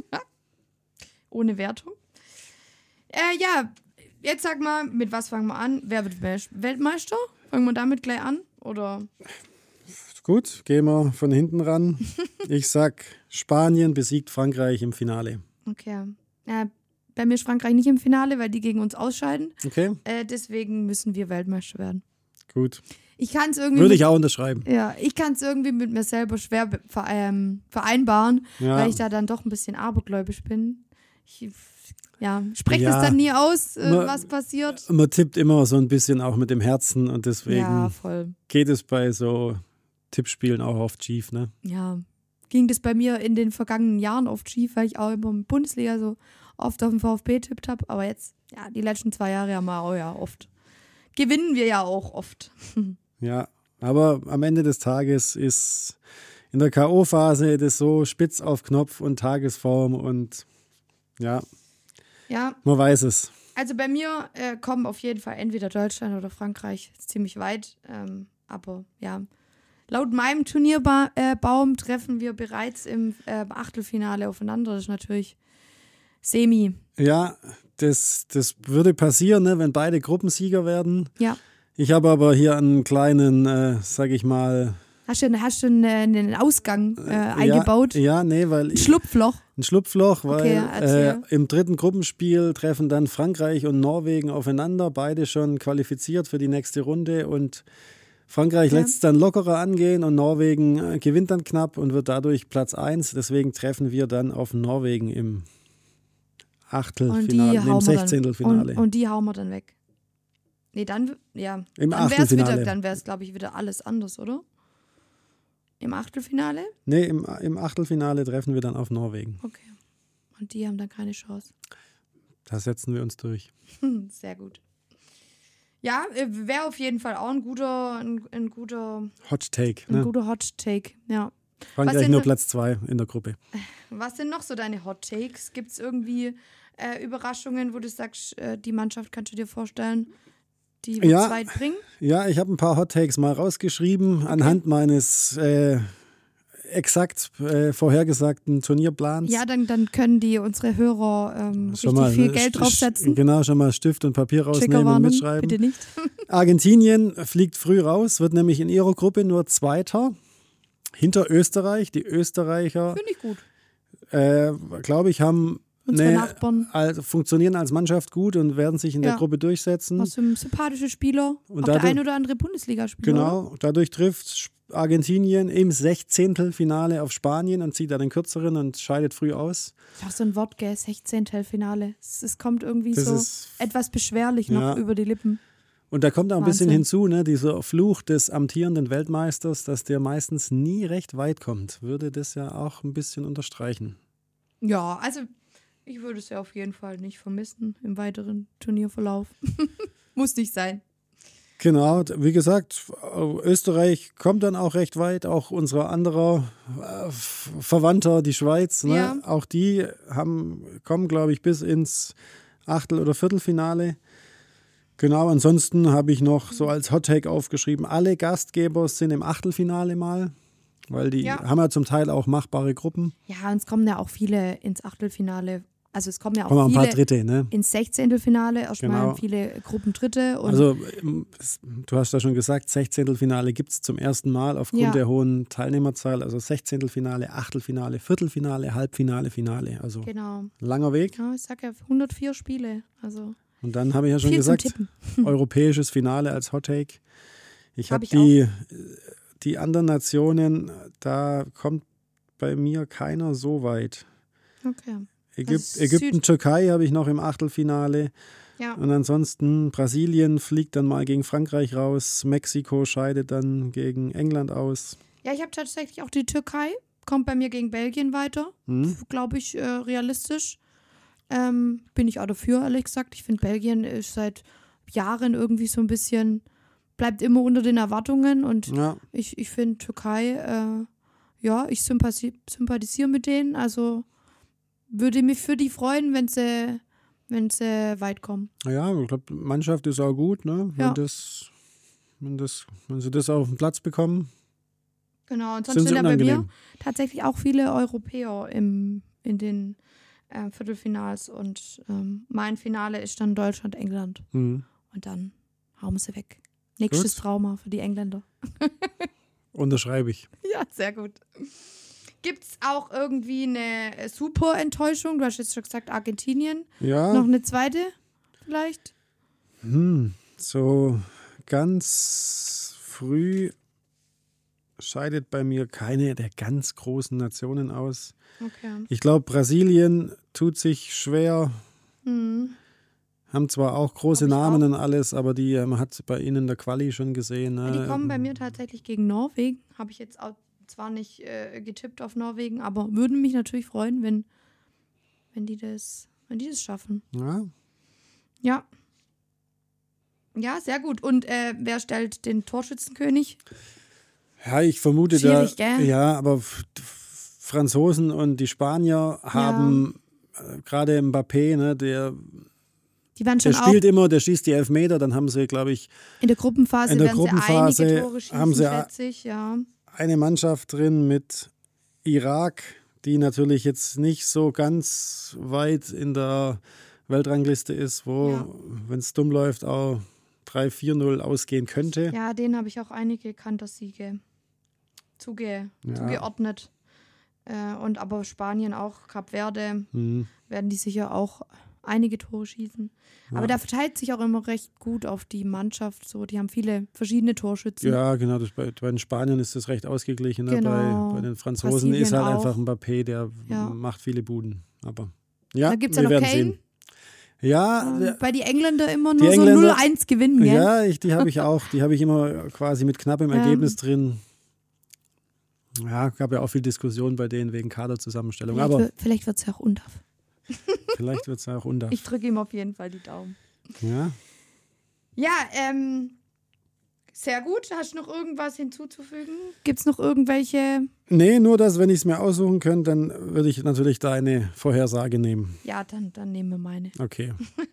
Ohne Wertung. Äh, ja, jetzt sag mal, mit was fangen wir an? Wer wird Weltmeister? Fangen wir damit gleich an? Oder? Gut, gehen wir von hinten ran. Ich sag, Spanien besiegt Frankreich im Finale. Okay. Äh, bei mir ist Frankreich nicht im Finale, weil die gegen uns ausscheiden. Okay. Äh, deswegen müssen wir Weltmeister werden. Gut. Ich kann es irgendwie. Würde mit, ich auch unterschreiben. Ja, ich kann es irgendwie mit mir selber schwer be- ver- ähm, vereinbaren, Ja. weil ich da dann doch ein bisschen abergläubisch bin. Ich ja, spreche Ja. das dann nie aus, äh, Man- was passiert. Man tippt immer so ein bisschen auch mit dem Herzen und deswegen Ja, voll. geht es bei so Tippspielen auch oft schief, ne? Ja, ging das bei mir in den vergangenen Jahren oft schief, weil ich auch immer in der Bundesliga so oft auf den VfB tippt habe. Aber jetzt, ja, die letzten zwei Jahre haben wir auch ja oft. Gewinnen wir ja auch oft. Ja, aber am Ende des Tages ist in der K O-Phase das so spitz auf Knopf und Tagesform und ja, Ja, man weiß es. also bei mir äh, kommen auf jeden Fall entweder Deutschland oder Frankreich ziemlich weit. Ähm, aber ja, laut meinem Turnierbaum äh, treffen wir bereits im äh, Achtelfinale aufeinander. Das ist natürlich Semi. Ja, das, das würde passieren, ne, wenn beide Gruppensieger werden. Ja. Ich habe aber hier einen kleinen, äh, sag ich mal. Hast du, hast du einen, einen Ausgang äh, eingebaut? Ja, ja, nee, weil. Ein Schlupfloch? Ein Schlupfloch, weil Okay, äh, erzähl. im dritten Gruppenspiel treffen dann Frankreich und Norwegen aufeinander, beide schon qualifiziert für die nächste Runde und Frankreich Ja. lässt es dann lockerer angehen und Norwegen äh, gewinnt dann knapp und wird dadurch Platz eins. Deswegen treffen wir dann auf Norwegen im Und Achtelfinale, die nee, im hauen wir dann, Sechzehntelfinale. und, und die hauen wir dann weg. Nee, dann, ja. Im dann wär's wieder, Achtelfinale. dann wäre es, glaube ich, wieder alles anders, oder? Im Achtelfinale? Nee, im, im Achtelfinale treffen wir dann auf Norwegen. Okay. Und die haben dann keine Chance. Da setzen wir uns durch. Sehr gut. Ja, wäre auf jeden Fall auch ein guter, ein, ein guter, Hot Take. ein Ne? guter Hot Take. Ja. Frankreich sind nur noch- Platz zwei in der Gruppe. Was sind noch so deine Hot Takes? Gibt es irgendwie äh, Überraschungen, wo du sagst, äh, die Mannschaft kannst du dir vorstellen, die Ja. wird's weit bringen? Ja, ich habe ein paar Hot Takes mal rausgeschrieben anhand meines äh, exakt äh, vorhergesagten Turnierplans. Ja, dann, dann können die unsere Hörer ähm, richtig Schon mal, viel ne, Geld St- draufsetzen. Genau, schon mal Stift und Papier rausnehmen und Triggerwarnung, mitschreiben. bitte nicht. Argentinien fliegt früh raus, wird nämlich in ihrer Gruppe nur Zweiter. Hinter Österreich. Die Österreicher, Finde ich gut. äh, glaube ich, haben Unsere eine, Nachbarn. also funktionieren als Mannschaft gut und werden sich in der Ja. Gruppe durchsetzen. Aus dem sympathische Spieler. Und auch der dadurch- ein oder andere Bundesligaspieler. oder? Genau, dadurch trifft Argentinien im Sechzehntelfinale auf Spanien und zieht da den kürzeren und scheidet früh aus. Das ist auch so ein Wort, gell? Sechzehntelfinale. Es, es kommt irgendwie Das so ist- etwas beschwerlich noch Ja. über die Lippen. Und da kommt auch ein bisschen Wahnsinn. hinzu, ne, dieser Fluch des amtierenden Weltmeisters, dass der meistens nie recht weit kommt, würde das ja auch ein bisschen unterstreichen. Ja, also ich würde es ja auf jeden Fall nicht vermissen im weiteren Turnierverlauf. Muss nicht sein. Genau, wie gesagt, Österreich kommt dann auch recht weit, auch unser anderer äh, Verwandter, die Schweiz, ne? Ja. Auch die haben, kommen, glaube ich, bis ins Achtel- oder Viertelfinale. Genau, ansonsten habe ich noch so als Hot-Take aufgeschrieben, alle Gastgeber sind im Achtelfinale mal, weil die Ja. haben ja zum Teil auch machbare Gruppen. Ja, und es kommen ja auch viele ins Achtelfinale. Also es kommen ja auch Kommen auch ein viele paar Dritte, ne? ins Sechzehntelfinale, erstmal Genau. viele Gruppendritte. Und Also es- du hast ja schon gesagt, Sechzehntelfinale gibt es zum ersten Mal aufgrund Ja. der hohen Teilnehmerzahl. Also Sechzehntelfinale, Achtelfinale, Viertelfinale, Halbfinale, Finale. Also genau. langer Weg. Ja, ich sag ja hundertvier Spiele. Also Und dann habe ich ja schon viel zum gesagt, Tippen. europäisches Finale als Hot Take. Ich Hab habe ich die, die anderen Nationen, da kommt bei mir keiner so weit. Okay. Ägyp ist Ägypten, Süd- Türkei habe ich noch im Achtelfinale. Ja. Und ansonsten Brasilien fliegt dann mal gegen Frankreich raus. Mexiko scheidet dann gegen England aus. Ja, ich habe tatsächlich auch die Türkei. Kommt bei mir gegen Belgien weiter. Hm? Glaube ich, äh, realistisch. Ähm, bin ich auch dafür, ehrlich gesagt. Ich finde, Belgien ist seit Jahren irgendwie so ein bisschen, bleibt immer unter den Erwartungen. Und Ja, ich, ich finde, Türkei, äh, ja, ich sympathisi sympathisiere mit denen. Also würde mich für die freuen, wenn sie, wenn sie weit kommen. ja, ich glaube, Mannschaft ist auch gut, ne? Wenn, Ja. das, wenn, das, wenn sie das auf den Platz bekommen, Genau, und sonst sind sind sie ja bei mir unangenehm. tatsächlich auch viele Europäer im, in den äh, Viertelfinals. Und ähm, mein Finale ist dann Deutschland-England. Hm. Und dann hauen wir sie weg. Nächstes Gut. Trauma für die Engländer. Unterschreibe ich. Ja, sehr gut. Gibt es auch irgendwie eine super Enttäuschung? Du hast jetzt schon gesagt Argentinien. Ja, Noch eine zweite vielleicht? hm, so ganz früh scheidet bei mir keine der ganz großen Nationen aus. Okay. Ich glaube, Brasilien tut sich schwer, Hm. haben zwar auch große Glaub ich Namen auch. und alles, aber die äh, man hat bei ihnen in der Quali schon gesehen. Ja, Ne? die kommen bei mir tatsächlich gegen Norwegen. Habe ich jetzt auch zwar nicht äh, getippt auf Norwegen, aber würden mich natürlich freuen, wenn, wenn, die das, wenn die das schaffen. Ja, Ja. Ja, sehr gut. Und äh, wer stellt den Torschützenkönig? ja, ich vermute Schwierig, da, gell? ja, aber F- Franzosen und die Spanier haben äh, gerade Mbappé, ne, der, Die waren der schon spielt auch immer, der schießt die Elfmeter, dann haben sie, glaube ich, in der Gruppenphase, in der werden Gruppenphase sie einige Tore schießen, haben sie schätze ich, ja. eine Mannschaft drin mit Irak, die natürlich jetzt nicht so ganz weit in der Weltrangliste ist, wo, Ja. wenn es dumm läuft, auch drei vier null ausgehen könnte. Ja, denen habe ich auch einige Kantersiege zuge Ja. zugeordnet. Äh, und aber Spanien auch, Kap Verde, Hm. werden die sicher auch einige Tore schießen. Ja. Aber da verteilt sich auch immer recht gut auf die Mannschaft. So, die haben viele verschiedene Torschützen. Ja, genau. Das, bei, bei den Spaniern ist das recht ausgeglichen. Ne? Genau. Bei, bei den Franzosen Brasilien ist halt auch. einfach Mbappé, der Ja. macht viele Buden. Aber ja, Da gibt es ja wir noch werden Kane. sehen. Ja, Ähm, der, bei die Engländer immer Die nur so Engländer- null eins gewinnen, gell? ja ich, die habe ich auch. Die habe ich immer quasi mit knappem Ja. Ergebnis drin. Ja, gab ja auch viel Diskussion bei denen wegen Kaderzusammenstellung. Vielleicht, Aber wird- vielleicht wird es ja auch undav. vielleicht wird es auch unter. Ich drücke ihm auf jeden Fall die Daumen. Ja. Ja, ähm, sehr gut. Hast du noch irgendwas hinzuzufügen? Gibt es noch irgendwelche? Nee, nur dass, wenn ich es mir aussuchen könnte, dann würde ich natürlich deine Vorhersage nehmen. Ja, dann, dann nehmen wir meine. Okay.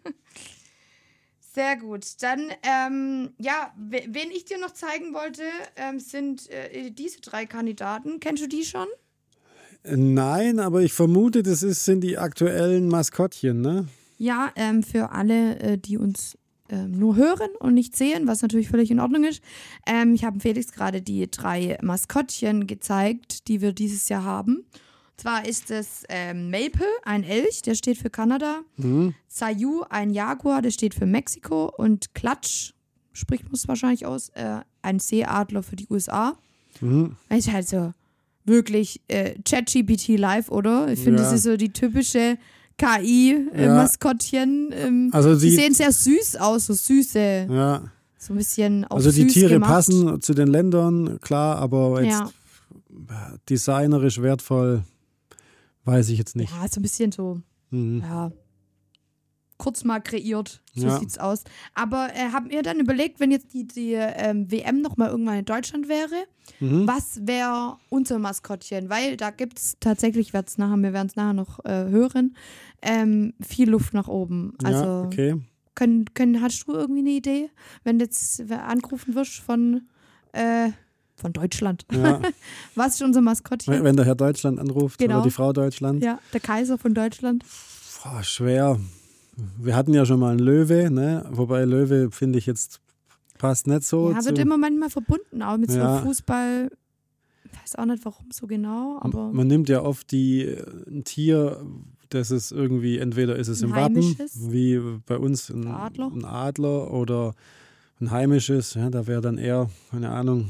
Sehr gut. Dann, ähm, ja, we- wen ich dir noch zeigen wollte, ähm, sind äh, diese drei Kandidaten. Kennst du die schon? Nein, aber ich vermute, das ist, sind die aktuellen Maskottchen, ne? Ja, ähm, für alle, äh, die uns ähm, nur hören und nicht sehen, was natürlich völlig in Ordnung ist. Ähm, ich habe Felix gerade die drei Maskottchen gezeigt, die wir dieses Jahr haben. Und zwar ist es ähm, Maple, ein Elch, der steht für Kanada. Mhm. Sayu, ein Jaguar, der steht für Mexiko. Und Klatsch, spricht man es wahrscheinlich aus, äh, ein Seeadler für die U S A. Mhm. Das ist halt so wirklich äh, ChatGPT live, oder? Ich finde, Ja. das ist so die typische K Ja. I-Maskottchen. Ähm, Also die die- sehen sehr süß aus, so süße, Ja. so ein bisschen auf Also die süß Tiere gemacht. passen zu den Ländern, klar, aber jetzt Ja. designerisch wertvoll, weiß ich jetzt nicht. Ja, so ein bisschen so, Mhm. ja. kurz mal kreiert. So Ja. sieht's aus. Aber äh, haben wir dann überlegt, wenn jetzt die, die ähm, W M nochmal irgendwann in Deutschland wäre, Mhm. was wäre unser Maskottchen? Weil da gibt es tatsächlich, wird's nachher, wir werden es nachher noch äh, hören, ähm, viel Luft nach oben. Also ja, okay. können, können, hast du irgendwie eine Idee, wenn du jetzt angerufen wirst von, äh, von Deutschland? Ja. Was ist unser Maskottchen? Wenn wenn der Herr Deutschland anruft Genau. oder die Frau Deutschland. Ja, der Kaiser von Deutschland. Boah, schwer. Wir hatten ja schon mal einen Löwe, ne? Wobei Löwe finde ich jetzt passt nicht so. Ja, zu, wird immer manchmal verbunden, auch mit Ja. so Fußball. Ich weiß auch nicht, warum so genau, aber Man nimmt ja oft die, ein Tier, das ist irgendwie, entweder ist es Ein im Wappen, heimisches. wie bei uns ein Der Adler. ein Adler oder ein heimisches, ja, da wäre dann eher, keine Ahnung,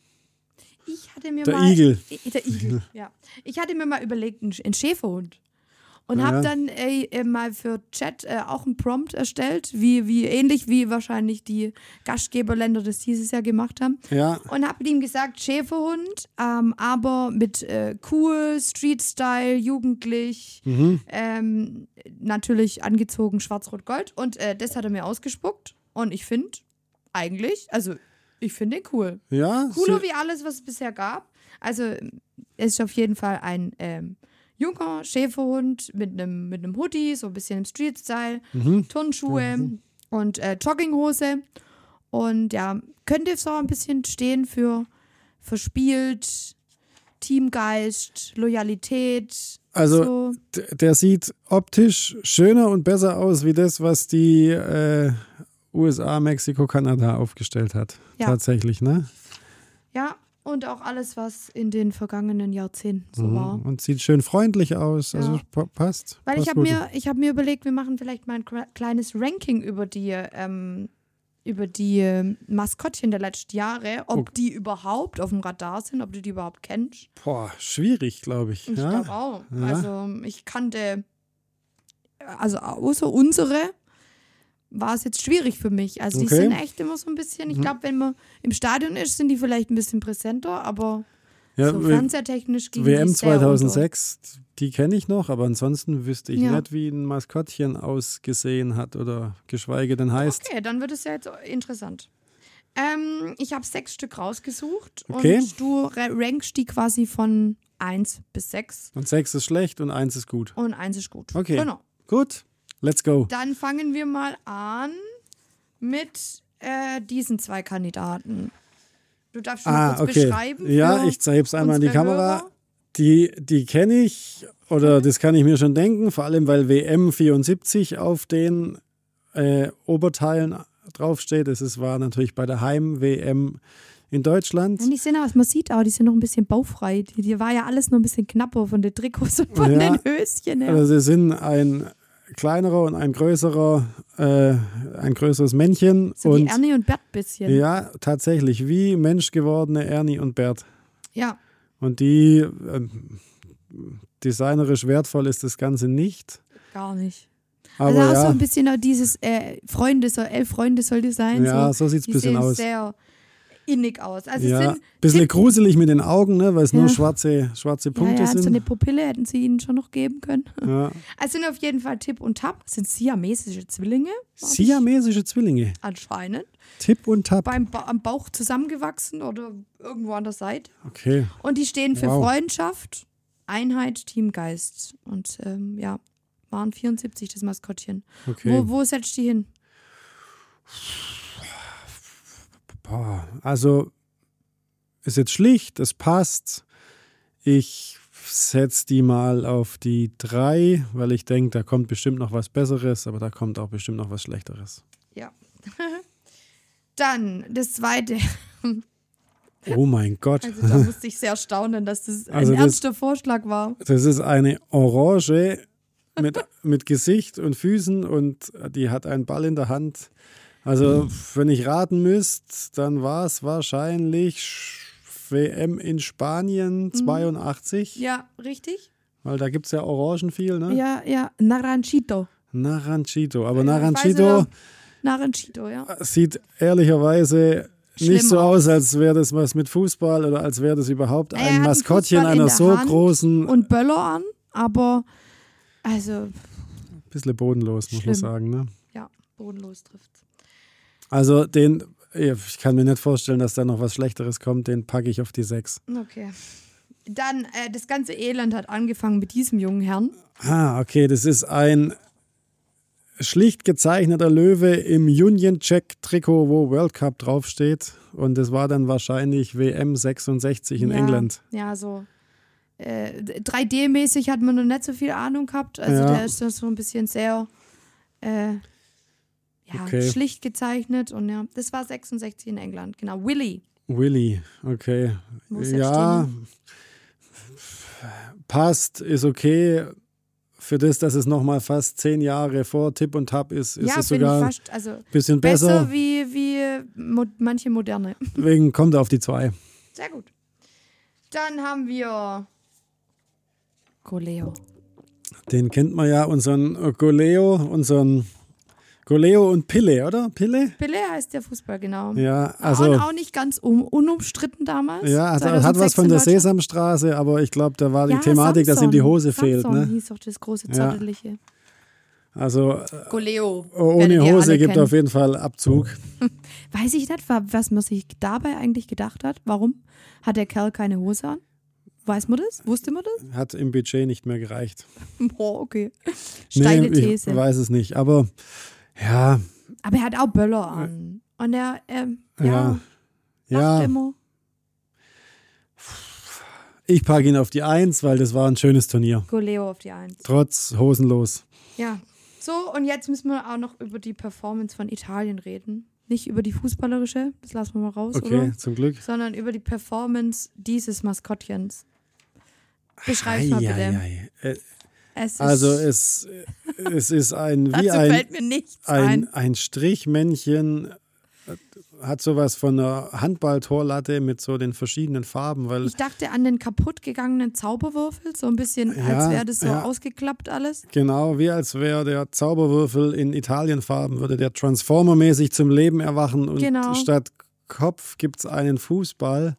ich hatte mir der mal... Igel. I- Der Igel, ja. Ich hatte mir mal überlegt, einen Sch- einen Schäferhund. Und Ja. habe dann äh, äh, mal für Chat äh, auch einen Prompt erstellt, wie, wie ähnlich wie wahrscheinlich die Gastgeberländer das dieses Jahr gemacht haben. Ja, Und habe ihm gesagt, Schäferhund, ähm, aber mit äh, cool, Street-Style, jugendlich, mhm. ähm, natürlich angezogen schwarz-rot-gold. Und äh, das hat er mir ausgespuckt. Und ich finde eigentlich, also ich finde ihn cool. ja, Cooler sie- wie alles, was es bisher gab. Also es ist auf jeden Fall ein ähm, junger Schäferhund mit einem mit einem Hoodie, so ein bisschen im Street-Style, mhm. Turnschuhe und äh, Jogginghose. Und ja, könnte so ein bisschen stehen für verspielt, Teamgeist, Loyalität. Also so. d- der sieht optisch schöner und besser aus wie das, was die äh, U S A, Mexiko, Kanada aufgestellt hat. Ja. Tatsächlich, ne? Ja, und auch alles, was in den vergangenen Jahrzehnten so Mhm. war. Und sieht schön freundlich aus. Also Ja. pa- passt. Weil passt ich habe gut. mir, ich hab mir überlegt, wir machen vielleicht mal ein kle- kleines Ranking über die, ähm, über die ähm, Maskottchen der letzten Jahre, ob Okay. die überhaupt auf dem Radar sind, ob du die überhaupt kennst. Boah, schwierig, glaube ich. Ich ja? glaube auch. Ja. Also ich kannte, also außer unsere war es jetzt schwierig für mich. Also die Okay. sind echt immer so ein bisschen, ich Mhm. glaube, wenn man im Stadion ist, sind die vielleicht ein bisschen präsenter, aber Ja, so W- fernsehtechnisch gingen W M die sehr zweitausendsechs, die kenne ich noch, aber ansonsten wüsste ich Ja. nicht, wie ein Maskottchen ausgesehen hat oder geschweige denn heißt. Okay, dann wird es ja jetzt interessant. Ähm, ich habe sechs Stück rausgesucht Okay. und du ra- rankst die quasi von eins bis sechs Und sechs ist schlecht und eins ist gut. und eins ist gut. Okay. Genau. Gut, let's go. Dann fangen wir mal an mit äh, diesen zwei Kandidaten. Du darfst schon mal Ah, kurz okay. beschreiben. Ja, für ich zeige es einmal in die unsere Kamera. Hörer. Die, die kenne ich oder das kann ich mir schon denken, vor allem weil W M vierundsiebzig auf den äh, Oberteilen draufsteht. Das ist, war natürlich bei der Heim-W M in Deutschland. Ja, die sind aber, man sieht auch, die sind noch ein bisschen baufrei. Die, die war ja alles noch ein bisschen knapper von den Trikots und von Ja. den Höschen her. Also sie sind ein kleinerer und ein größerer, äh, ein größeres Männchen. so wie und Ernie und Bert bisschen. ja, tatsächlich, wie menschgewordene Ernie und Bert. Ja. Und die ähm, designerisch wertvoll ist das Ganze nicht. Gar nicht. Aber Also auch ja, so ein bisschen auch dieses äh, Freunde, soll, elf Freunde sollte sein. ja, so. so sieht es ein Die bisschen sehen aus. sehr innig aus. Also es Ja, sind bisschen Tipp- gruselig mit den Augen, ne, weil es Ja. nur schwarze, schwarze ja, Punkte ja, so sind. eine Pupille hätten sie ihnen schon noch geben können. Ja. Es sind auf jeden Fall Tipp und Tap. Es sind siamesische Zwillinge. glaub ich, Siamesische Zwillinge. Anscheinend. Tipp und Tap. Beim ba am Bauch zusammengewachsen oder irgendwo an der Seite. Okay. Und die stehen für Wow. Freundschaft, Einheit, Teamgeist. Und ähm, ja, waren vierundsiebzig das Maskottchen. okay. Wo, wo setzt die hin? Boah, also ist jetzt schlicht, es passt. Ich setze die mal auf die drei, weil ich denke, da kommt bestimmt noch was Besseres, aber da kommt auch bestimmt noch was Schlechteres. Ja. Dann das zweite. Oh mein Gott. Also da musste ich sehr staunen, dass das ein Also das- ernster Vorschlag war. Das ist eine Orange mit, mit Gesicht und Füßen und die hat einen Ball in der Hand. Also, wenn ich raten müsste, dann war es wahrscheinlich W M in Spanien zweiundachtzig, Ja, richtig? weil da gibt es ja Orangen viel, ne? Ja, ja. Naranchito. Naranchito. Aber Ja, ich weiß Naranchito nicht, Naranchito, ja. sieht ehrlicherweise nicht Schlimm so aus, aus. als wäre das was mit Fußball oder als wäre das überhaupt Er hat ein einen Maskottchen Fußball in einer der so Hand großen. Und Böller an, aber also bisschen bodenlos, muss Schlimm. man sagen. Ne? Ja, bodenlos trifft's. Also den, ich kann mir nicht vorstellen, dass da noch was Schlechteres kommt, den packe ich auf die sechs. Okay. Dann, äh, das ganze Elend hat angefangen mit diesem jungen Herrn. Ah, okay, das ist ein schlicht gezeichneter Löwe im Union Jack-Trikot, wo World Cup draufsteht. Und das war dann wahrscheinlich W M sechsundsechzig in ja, England. Ja, so äh, drei D-mäßig hat man noch nicht so viel Ahnung gehabt. Also Ja. der ist dann so ein bisschen sehr äh, ja, Okay. schlicht gezeichnet. Und ja, das war sechsundsechzig in England. Genau, Willy. Willy, okay. Wo ist er Ja, passt, ist okay. Für das, dass es nochmal fast zehn Jahre vor Tipp und Tap ist, ist Ja, es finde ich sogar ein fast, also bisschen besser, besser. wie, wie mo manche moderne. Deswegen kommt er auf die zwei. Sehr gut. Dann haben wir Goleo. Den kennt man ja, unseren Goleo, unseren Goleo und Pille, oder? Pille? Pelé heißt der Fußball, genau. Ja, also. auch, auch nicht ganz um, unumstritten damals. Ja, also hat zweitausendsechs was von in der Deutschland. Sesamstraße, aber ich glaube, da war die Ja, Thematik, dass ihm die Samson. Hose fehlt. Samson Ne? hieß doch das große Ja. Zottelige. Also Goleo. ohne Hose gibt auf jeden Fall Abzug. Weiß ich nicht, was man sich dabei eigentlich gedacht hat. Warum hat der Kerl keine Hose an? Weiß man das? Wusste man das? Hat im Budget nicht mehr gereicht. Boah, okay. Steile nee, These. Ich weiß es nicht, aber ja. Aber er hat auch Böller an. Und er, ähm, ja, Ja. macht Ja, immer. ich packe ihn auf die Eins, weil das war ein schönes Turnier. Goleo auf die Eins. Trotz hosenlos. Ja. So, und jetzt müssen wir auch noch über die Performance von Italien reden. Nicht über die fußballerische, das lassen wir mal raus, Okay, oder? zum Glück. Sondern über die Performance dieses Maskottchens. Beschreib's mal bitte. Eieiei. Äh, Es ist, Also es, es ist ein wie dazu ein, fällt mir nichts ein, ein. ein Strichmännchen, hat sowas von einer Handballtorlatte mit so den verschiedenen Farben, weil Ich dachte an den kaputt gegangenen Zauberwürfel, so ein bisschen, Ja, als wäre das so ja. ausgeklappt alles. genau wie als wäre der Zauberwürfel in Italienfarben, würde der Transformer-mäßig zum Leben erwachen und Genau. statt Kopf gibt es einen Fußball.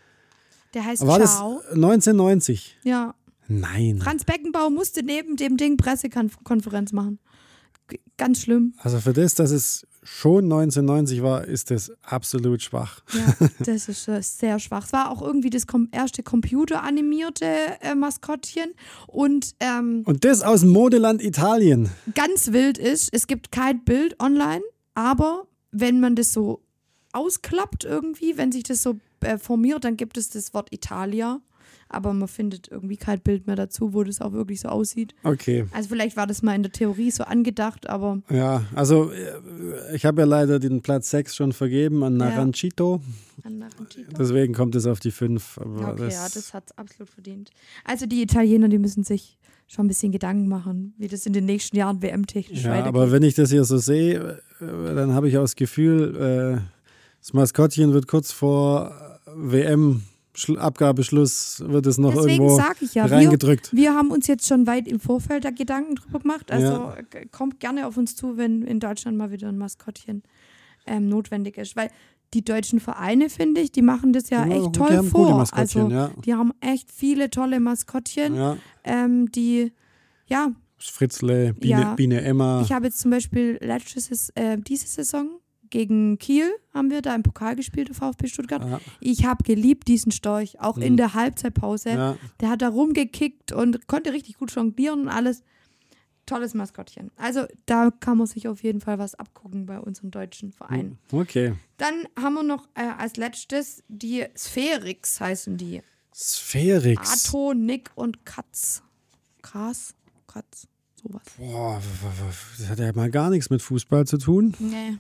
Der heißt War das Ciao. neunzehnhundertneunzig? Ja. Nein. Franz Beckenbauer musste neben dem Ding Pressekonferenz machen. G- Ganz schlimm. Also für das, dass es schon neunzehnhundertneunzig war, ist das absolut schwach. Ja, das ist äh, sehr schwach. Es war auch irgendwie das kom erste computeranimierte äh, Maskottchen. Und ähm, Und das aus dem Modeland Italien. ganz wild ist, es gibt kein Bild online, aber wenn man das so ausklappt irgendwie, wenn sich das so äh, formiert, dann gibt es das Wort Italia. Aber man findet irgendwie kein Bild mehr dazu, wo das auch wirklich so aussieht. Okay. Also vielleicht war das mal in der Theorie so angedacht, aber Ja, also äh, ich habe ja leider den Platz sechs schon vergeben an Naranchito. an Narrentito. Deswegen kommt es auf die fünf. Aber Okay, das, ja, das hat es absolut verdient. Also die Italiener, die müssen sich schon ein bisschen Gedanken machen, wie das in den nächsten Jahren W M-technisch ja, weitergeht. aber wenn ich das hier so sehe, äh, dann habe ich auch das Gefühl, äh, das Maskottchen wird kurz vor W M Abgabeschluss wird es noch Deswegen irgendwo sage ich ja, wir, reingedrückt. wir haben uns jetzt schon weit im Vorfeld da Gedanken drüber gemacht. Also Ja. äh, kommt gerne auf uns zu, wenn in Deutschland mal wieder ein Maskottchen ähm, notwendig ist. Weil die deutschen Vereine, finde ich, die machen das ja Ja, echt die toll haben gute vor. Maskottchen, Also ja. die haben echt viele tolle Maskottchen, Ja, ähm, die, ja, Fritzle, Biene, Ja. Biene Emma. ich habe jetzt zum Beispiel letztes, äh, diese Saison gegen Kiel haben wir da im Pokal gespielt, der VfB Stuttgart. Ja. Ich habe geliebt diesen Storch, auch in Mhm. der Halbzeitpause. Ja. Der hat da rumgekickt und konnte richtig gut jonglieren und alles. Tolles Maskottchen. Also da kann man sich auf jeden Fall was abgucken bei unseren deutschen Vereinen. Okay. Dann haben wir noch äh, als letztes die Spherix heißen die. Spherix. Ato, Nick und Katz. Krass, Katz, sowas. Boah, w- w- w- das hat ja mal gar nichts mit Fußball zu tun. Nee.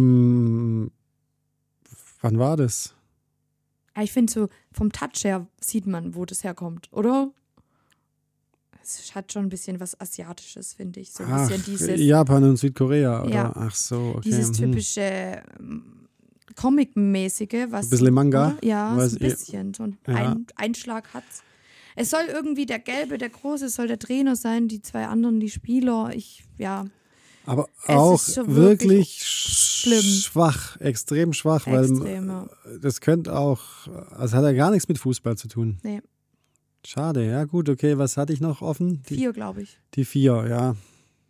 Ähm, wann war das? Ja, ich finde so vom Touch her sieht man, wo das herkommt, oder? Es hat schon ein bisschen was Asiatisches, finde ich. So ein Ach, bisschen dieses, Japan und Südkorea, oder? Ja. Ach so, okay. dieses hm. typische ähm, Comic-mäßige, was. Ein bisschen Manga? Oder? Ja, Weiß so ein ich- bisschen. So ein Ja. ein Einschlag hat's. Es soll irgendwie der Gelbe, der Große, soll der Trainer sein, die zwei anderen, die Spieler. Ich, ja, Aber Es auch ist schon wirklich wirklich sch- schlimm. schwach, extrem schwach, extrem. weil ja. das könnte auch, also hat ja gar nichts mit Fußball zu tun. Nee. Schade, ja gut, okay, was hatte ich noch offen? Die, Vier, glaube ich. die vier, ja.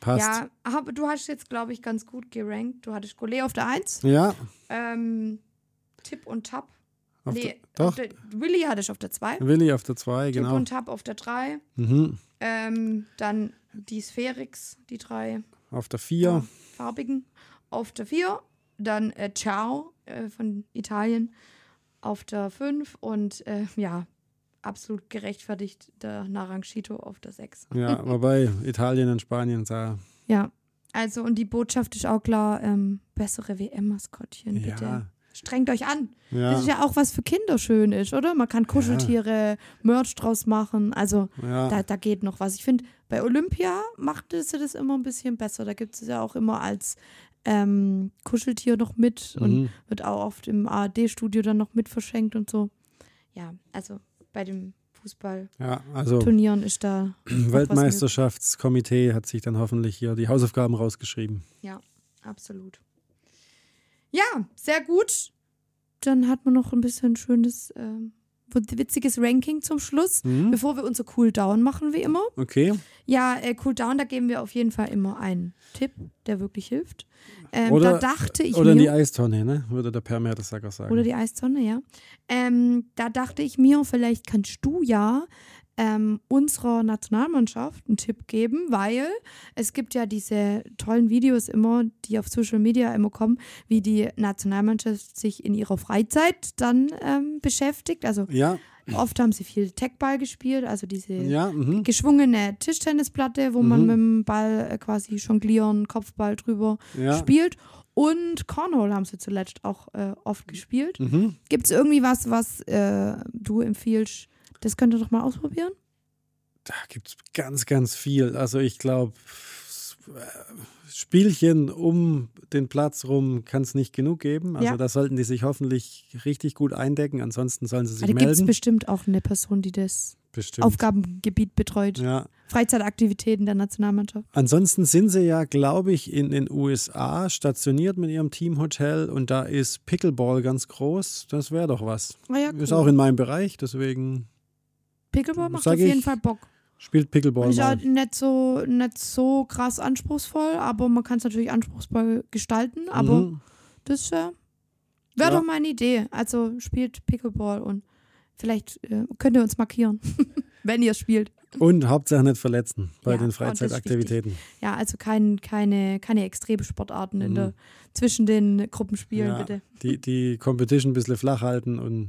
Passt. Ja, aber du hast jetzt, glaube ich, ganz gut gerankt. Du hattest Golé auf der eins. Ja. Ähm, Tipp und Tap. Auf Nee, der, doch. auf der, Willi hatte ich auf der zwei. Willi auf der zwei, Tipp genau. und Tap auf der drei. Mhm. Ähm, dann die Spherix, die drei Auf der vier. äh, farbigen. Auf der vier. Dann äh, Ciao äh, von Italien auf der fünf. Und äh, ja, absolut gerechtfertigt der Naranjito auf der sechs. Ja, wobei Italien und Spanien sah. Ja, also und die Botschaft ist auch klar, ähm, bessere W M-Maskottchen, bitte. Ja. Strengt euch an. Ja. Das ist ja auch was für Kinder schön ist, oder? Man kann Kuscheltiere, Merch draus machen. Also Ja. da, da geht noch was. Ich finde, bei Olympia macht es das immer ein bisschen besser. Da gibt es ja auch immer als ähm, Kuscheltier noch mit und Mhm. wird auch oft im A R D-Studio dann noch mit verschenkt und so. Ja, also bei dem Fußballturnieren Ja, also ist da Weltmeisterschaftskomitee hat sich dann hoffentlich hier die Hausaufgaben rausgeschrieben. Ja, absolut. Ja, sehr gut. Dann hat man noch ein bisschen schönes, ähm, witziges Ranking zum Schluss, Mhm. bevor wir unser Cooldown machen, wie immer. Okay. Ja, äh, Cooldown, da geben wir auf jeden Fall immer einen Tipp, der wirklich hilft. Ähm, Oder, da dachte ich oder in die mir, Eistonne, ne? Würde der Per Mertesacker sagen. oder die Eiszone, ja. Ähm, da dachte ich mir, vielleicht kannst du ja ähm, unserer Nationalmannschaft einen Tipp geben, weil es gibt ja diese tollen Videos immer, die auf Social Media immer kommen, wie die Nationalmannschaft sich in ihrer Freizeit dann ähm, beschäftigt. Also Ja, oft haben sie viel Techball gespielt, also diese ja, mhm. geschwungene Tischtennisplatte, wo man Mhm. mit dem Ball äh, quasi jonglieren, Kopfball drüber ja. spielt. Und Cornhole haben sie zuletzt auch äh, oft gespielt. Mhm. Gibt es irgendwie was, was äh, du empfiehlst? Das könnt ihr doch mal ausprobieren. Da gibt es ganz, ganz viel. Also ich glaube, Spielchen um den Platz rum kann es nicht genug geben. Also Ja. da sollten die sich hoffentlich richtig gut eindecken. Ansonsten sollen sie sich Da gibt es melden. bestimmt auch eine Person, die das Bestimmt. Aufgabengebiet betreut. Ja. Freizeitaktivitäten der Nationalmannschaft. Ansonsten sind sie ja, glaube ich, in den U S A stationiert mit ihrem Teamhotel und da ist Pickleball ganz groß. Das wäre doch was. Ah ja, Ist cool. auch in meinem Bereich, deswegen Pickleball macht sag auf jeden ich, Fall Bock. spielt Pickleball Ist ja mal. nicht so, nicht so krass anspruchsvoll, aber man kann es natürlich anspruchsvoll gestalten. Aber Mhm. das äh, wäre Ja. doch mal eine Idee. Also spielt Pickleball und vielleicht äh, könnt ihr uns markieren, wenn ihr spielt. Und Hauptsache nicht verletzen bei Ja, den oh, das ist Freizeitaktivitäten. Ja, also kein, keine, keine Extremsportarten in Mhm. der, zwischen den Gruppenspielen, Ja, bitte. die, die Competition ein bisschen flach halten und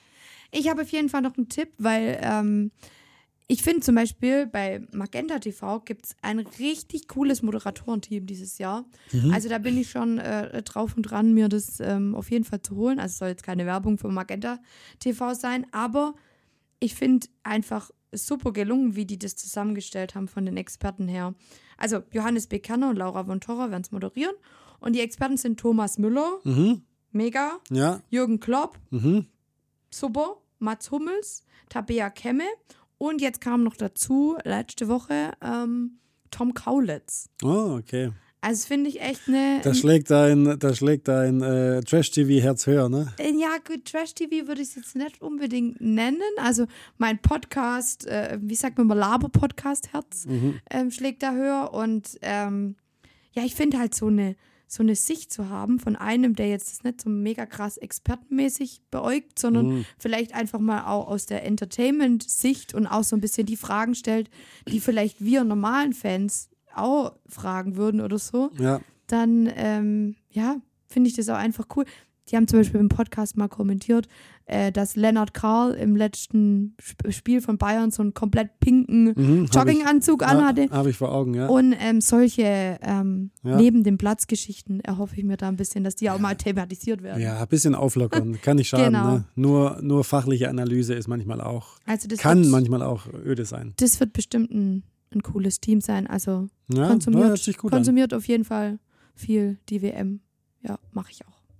Ich habe auf jeden Fall noch einen Tipp, weil ähm, ich finde zum Beispiel bei Magenta T V gibt es ein richtig cooles Moderatorenteam dieses Jahr. Mhm. Also da bin ich schon äh, drauf und dran, mir das ähm, auf jeden Fall zu holen. Also es soll jetzt keine Werbung für Magenta T V sein, aber ich finde einfach super gelungen, wie die das zusammengestellt haben von den Experten her. Also Johannes B. Kerner und Laura von Torra werden es moderieren und die Experten sind Thomas Müller, Mhm. mega, Ja. Jürgen Klopp, Mhm. super, Mats Hummels, Tabea Kemme und jetzt kam noch dazu, letzte Woche, ähm, Tom Kaulitz. Oh, okay. Also finde ich echt eine... Da schlägt dein, da schlägt dein äh, Trash-T V-Herz höher, ne? Äh, Ja, gut, Trash-T V würde ich es jetzt nicht unbedingt nennen. Also mein Podcast, äh, wie sagt man mal, Laber-Podcast-Herz Mhm. ähm, schlägt da höher. Und ähm, ja, ich finde halt so eine, so eine Sicht zu haben von einem, der jetzt das nicht so mega krass expertenmäßig beäugt, sondern Mhm. vielleicht einfach mal auch aus der Entertainment-Sicht und auch so ein bisschen die Fragen stellt, die vielleicht wir normalen Fans auch fragen würden oder so. Ja. Dann, ähm, ja, finde ich das auch einfach cool. Die haben zum Beispiel im Podcast mal kommentiert, äh, dass Lennart Karl im letzten Sp- Spiel von Bayern so einen komplett pinken Mhm. Hab Jogginganzug ich, anhatte. ja, Habe ich vor Augen, ja. Und ähm, solche ähm, Ja. neben den Platzgeschichten erhoffe ich mir da ein bisschen, dass die auch mal thematisiert werden. Ja, ein bisschen auflockern. Kann nicht schaden, Genau. ne? Nur, nur fachliche Analyse ist manchmal auch, Also das kann wird, manchmal auch öde sein. das wird bestimmt ein, ein cooles Team sein. Also Ja, konsumiert, ja, hört sich gut an. konsumiert auf jeden Fall viel die W M. Ja, mache ich auch.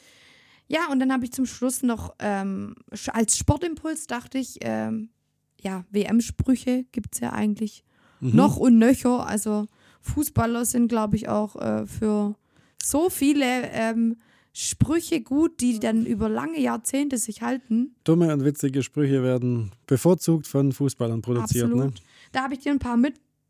Ja, und dann habe ich zum Schluss noch ähm, sch- als Sportimpuls dachte ich, ähm, ja, W M-Sprüche gibt es ja eigentlich Mhm. noch und nöcher. Also Fußballer sind, glaube ich, auch äh, für so viele ähm, Sprüche gut, die dann über lange Jahrzehnte sich halten. Dumme und witzige Sprüche werden bevorzugt von Fußballern produziert, Absolut. ne? Da habe ich dir ein paar mit,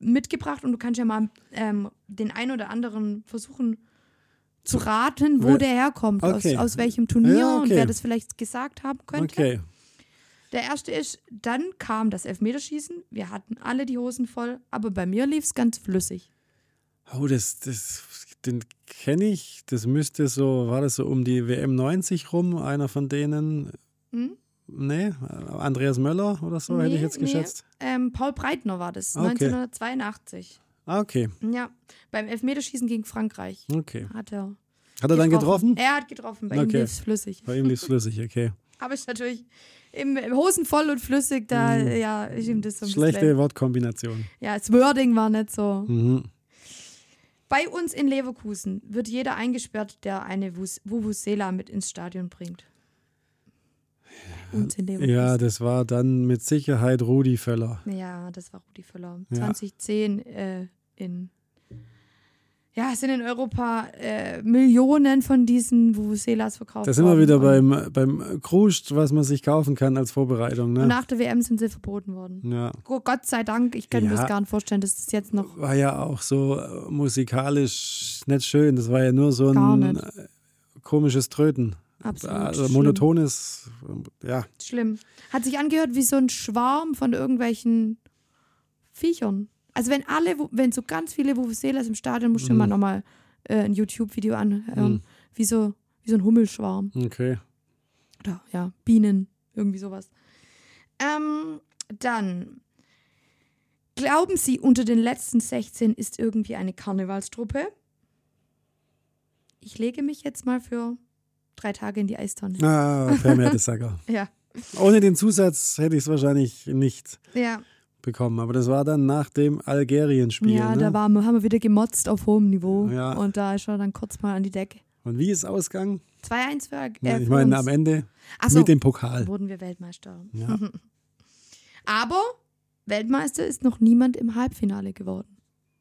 mitgebracht und du kannst ja mal ähm, den einen oder anderen versuchen zu raten, wo Wer- der herkommt, Okay. aus, aus welchem Turnier Ja, und okay. wer das vielleicht gesagt haben könnte. Okay. Der erste ist, dann kam das Elfmeterschießen. Wir hatten alle die Hosen voll, aber bei mir lief es ganz flüssig. Oh, das, das, den kenne ich. Das müsste so, war das so um die W M neunzig rum, einer von denen. Hm? Nee, Andreas Möller oder so, hätte ich jetzt geschätzt. Nee, ähm, Paul Breitner war das, Okay. neunzehnhundertzweiundachtzig. Ah, okay, Ja, beim Elfmeterschießen gegen Frankreich okay. hat er Hat er dann getroffen? Er hat getroffen, bei ihm Okay. lief es flüssig. Bei ihm lief es flüssig, okay. Aber ist natürlich im, im Hosen voll und flüssig, da Mhm. ja, ist ihm das so ein Schlechte bisschen. Wortkombination. Ja, das Wording war nicht so. Mhm. Bei uns in Leverkusen wird jeder eingesperrt, der eine Vus- Vuvuzela mit ins Stadion bringt. Uns in Leverkusen. Ja, das war dann mit Sicherheit Rudi Völler. Ja, das war Rudi Völler. Ja. zwanzig zehn äh, in. Ja, es sind in Europa äh, Millionen von diesen Vuvuzelas verkauft Da sind wir worden. wieder Und- beim, beim Kruscht, was man sich kaufen kann als Vorbereitung. Und Ne? nach der W M sind sie verboten worden. Ja. Go- Gott sei Dank, ich kann mir Ja. das gar nicht vorstellen, dass das jetzt noch. War ja auch so äh, musikalisch nicht schön. Das war ja nur so Gar ein nicht. äh, komisches Tröten. Absolut Also schlimm. monotones, äh, ja. Schlimm. Hat sich angehört wie so ein Schwarm von irgendwelchen Viechern. Also wenn alle, Wu- wenn so ganz viele Vuvuzelas im Stadion, musst du Mhm. mal nochmal äh, ein YouTube-Video anhören. Mhm. Wie, so, wie so ein Hummelschwarm. Okay. Oder ja, Bienen, irgendwie sowas. Ähm, dann, glauben Sie, unter den letzten sechzehn ist irgendwie eine Karnevalstruppe? Ich lege mich jetzt mal für drei Tage in die Eistonne. Ah, Per Mertesacker. Ja. Ohne den Zusatz hätte ich es wahrscheinlich nicht Ja, bekommen. Aber das war dann nach dem Algerien-Spiel. ja ne? da waren wir, haben wir wieder gemotzt auf hohem Niveau. Ja. Und da ist er dann kurz mal an die Decke. Und wie ist Ausgang? zwei eins für, äh, Ja, ich für meine, uns. am Ende Ach so, mit dem Pokal. wurden wir Weltmeister. Ja. Aber Weltmeister ist noch niemand im Halbfinale geworden.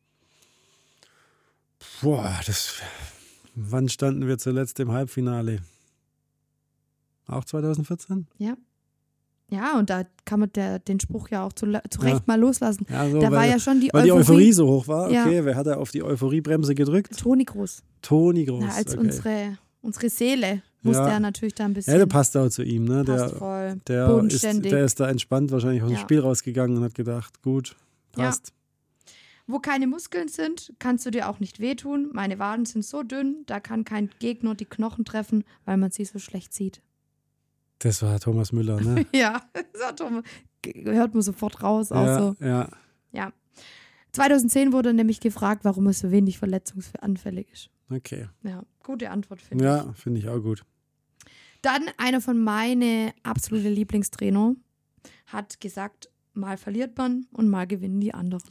Boah, das. Wann standen wir zuletzt im Halbfinale? Auch zwanzig vierzehn? Ja. Ja, und da kann man der, den Spruch ja auch zu, zu Recht Ja. mal loslassen. Ja, so, Da war weil, ja schon die weil die Euphorie. Euphorie so hoch war. Ja. Okay, wer hat da auf die Euphoriebremse gedrückt? Toni Groß. Toni Groß. Ja, als okay. unsere, unsere Seele musste Ja. er natürlich da ein bisschen. Ja, der passt auch zu ihm. Ne? passt Der, voll. der, ist, bodenständig. der ist da entspannt wahrscheinlich aus dem Ja. Spiel rausgegangen und hat gedacht, gut, Ja. passt. Wo keine Muskeln sind, kannst du dir auch nicht wehtun. Meine Waden sind so dünn, da kann kein Gegner die Knochen treffen, weil man sie so schlecht sieht. Das war Thomas Müller, ne? Ja, das hat Thomas- ge- hört man sofort raus. Auch ja, so. ja. Ja. zweitausendzehn wurde er nämlich gefragt, warum er so wenig verletzungsanfällig ist. Okay. Ja, gute Antwort, finde ich. Ja, finde ich auch gut. Dann einer von meinen absoluten Lieblingstrainer hat gesagt, mal verliert man und mal gewinnen die anderen.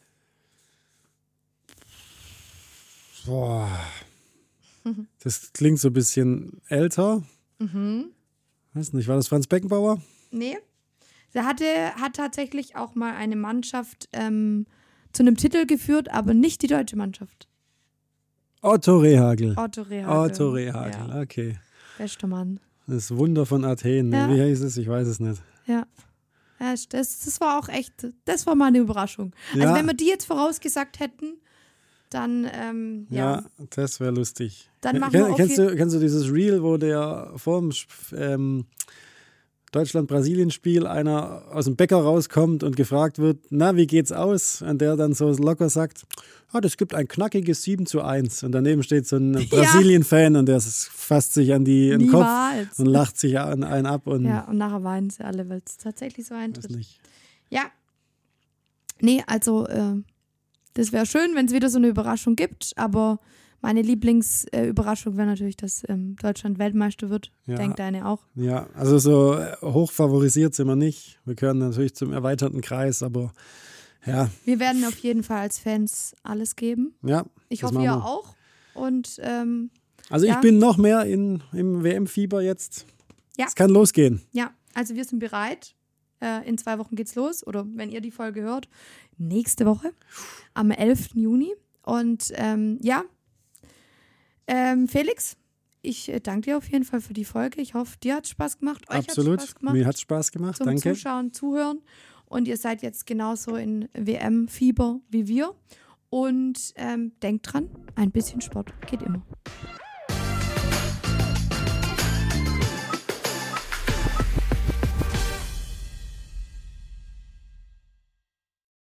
Boah. Das klingt so ein bisschen älter. Mhm. Weiß nicht, war das Franz Beckenbauer? Nee. Er hatte, hat tatsächlich auch mal eine Mannschaft ähm, zu einem Titel geführt, aber nicht die deutsche Mannschaft. Otto Rehagel. Otto Rehagel. Otto Rehagel, Ja, okay. bester Mann. Das Wunder von Athen. Ja. Wie heißt es? Ich weiß es nicht. Ja. Ja, das, das war auch echt, das war mal eine Überraschung. Ja. Also wenn wir die jetzt vorausgesagt hätten, dann, ähm, ja. Ja, das wäre lustig. Dann machen Ken, wir auf kennst, jeden- du, kennst du dieses Reel, wo der vorm Sp- ähm, Deutschland-Brasilien-Spiel einer aus dem Bäcker rauskommt und gefragt wird, na, wie geht's aus? Und der dann so locker sagt, ah, das gibt ein knackiges sieben zu eins. Und daneben steht so ein Brasilien-Fan und der fasst sich an die an den Kopf Niemals. und lacht sich an, einen ab und Ja, und nachher weinen sie alle, weil es tatsächlich so weiß eintritt. nicht. Ja. Nee, also äh, das wäre schön, wenn es wieder so eine Überraschung gibt, aber meine Lieblingsüberraschung wäre natürlich, dass ähm, Deutschland Weltmeister wird. Ja. Denkt deine auch. Ja, also so äh, hoch favorisiert sind wir nicht. Wir gehören natürlich zum erweiterten Kreis, aber ja, Wir werden auf jeden Fall als Fans alles geben. ja. Ich das hoffe, machen ihr wir. auch. Und ähm, Also ich Ja. bin noch mehr in, im W M-Fieber jetzt. Ja. Es kann losgehen. ja, also wir sind bereit. Äh, in zwei Wochen geht's los. Oder wenn ihr die Folge hört, nächste Woche, am elften Juni. Und ähm, ja, ähm, Felix, ich äh, danke dir auf jeden Fall für die Folge. Ich hoffe, dir hat es Spaß gemacht. Euch Absolut. hat Spaß gemacht. Mir hat es Spaß gemacht. Zum Danke. Zuschauen, Zuhören. und ihr seid jetzt genauso in W M-Fieber wie wir. Und ähm, denkt dran, ein bisschen Sport geht immer.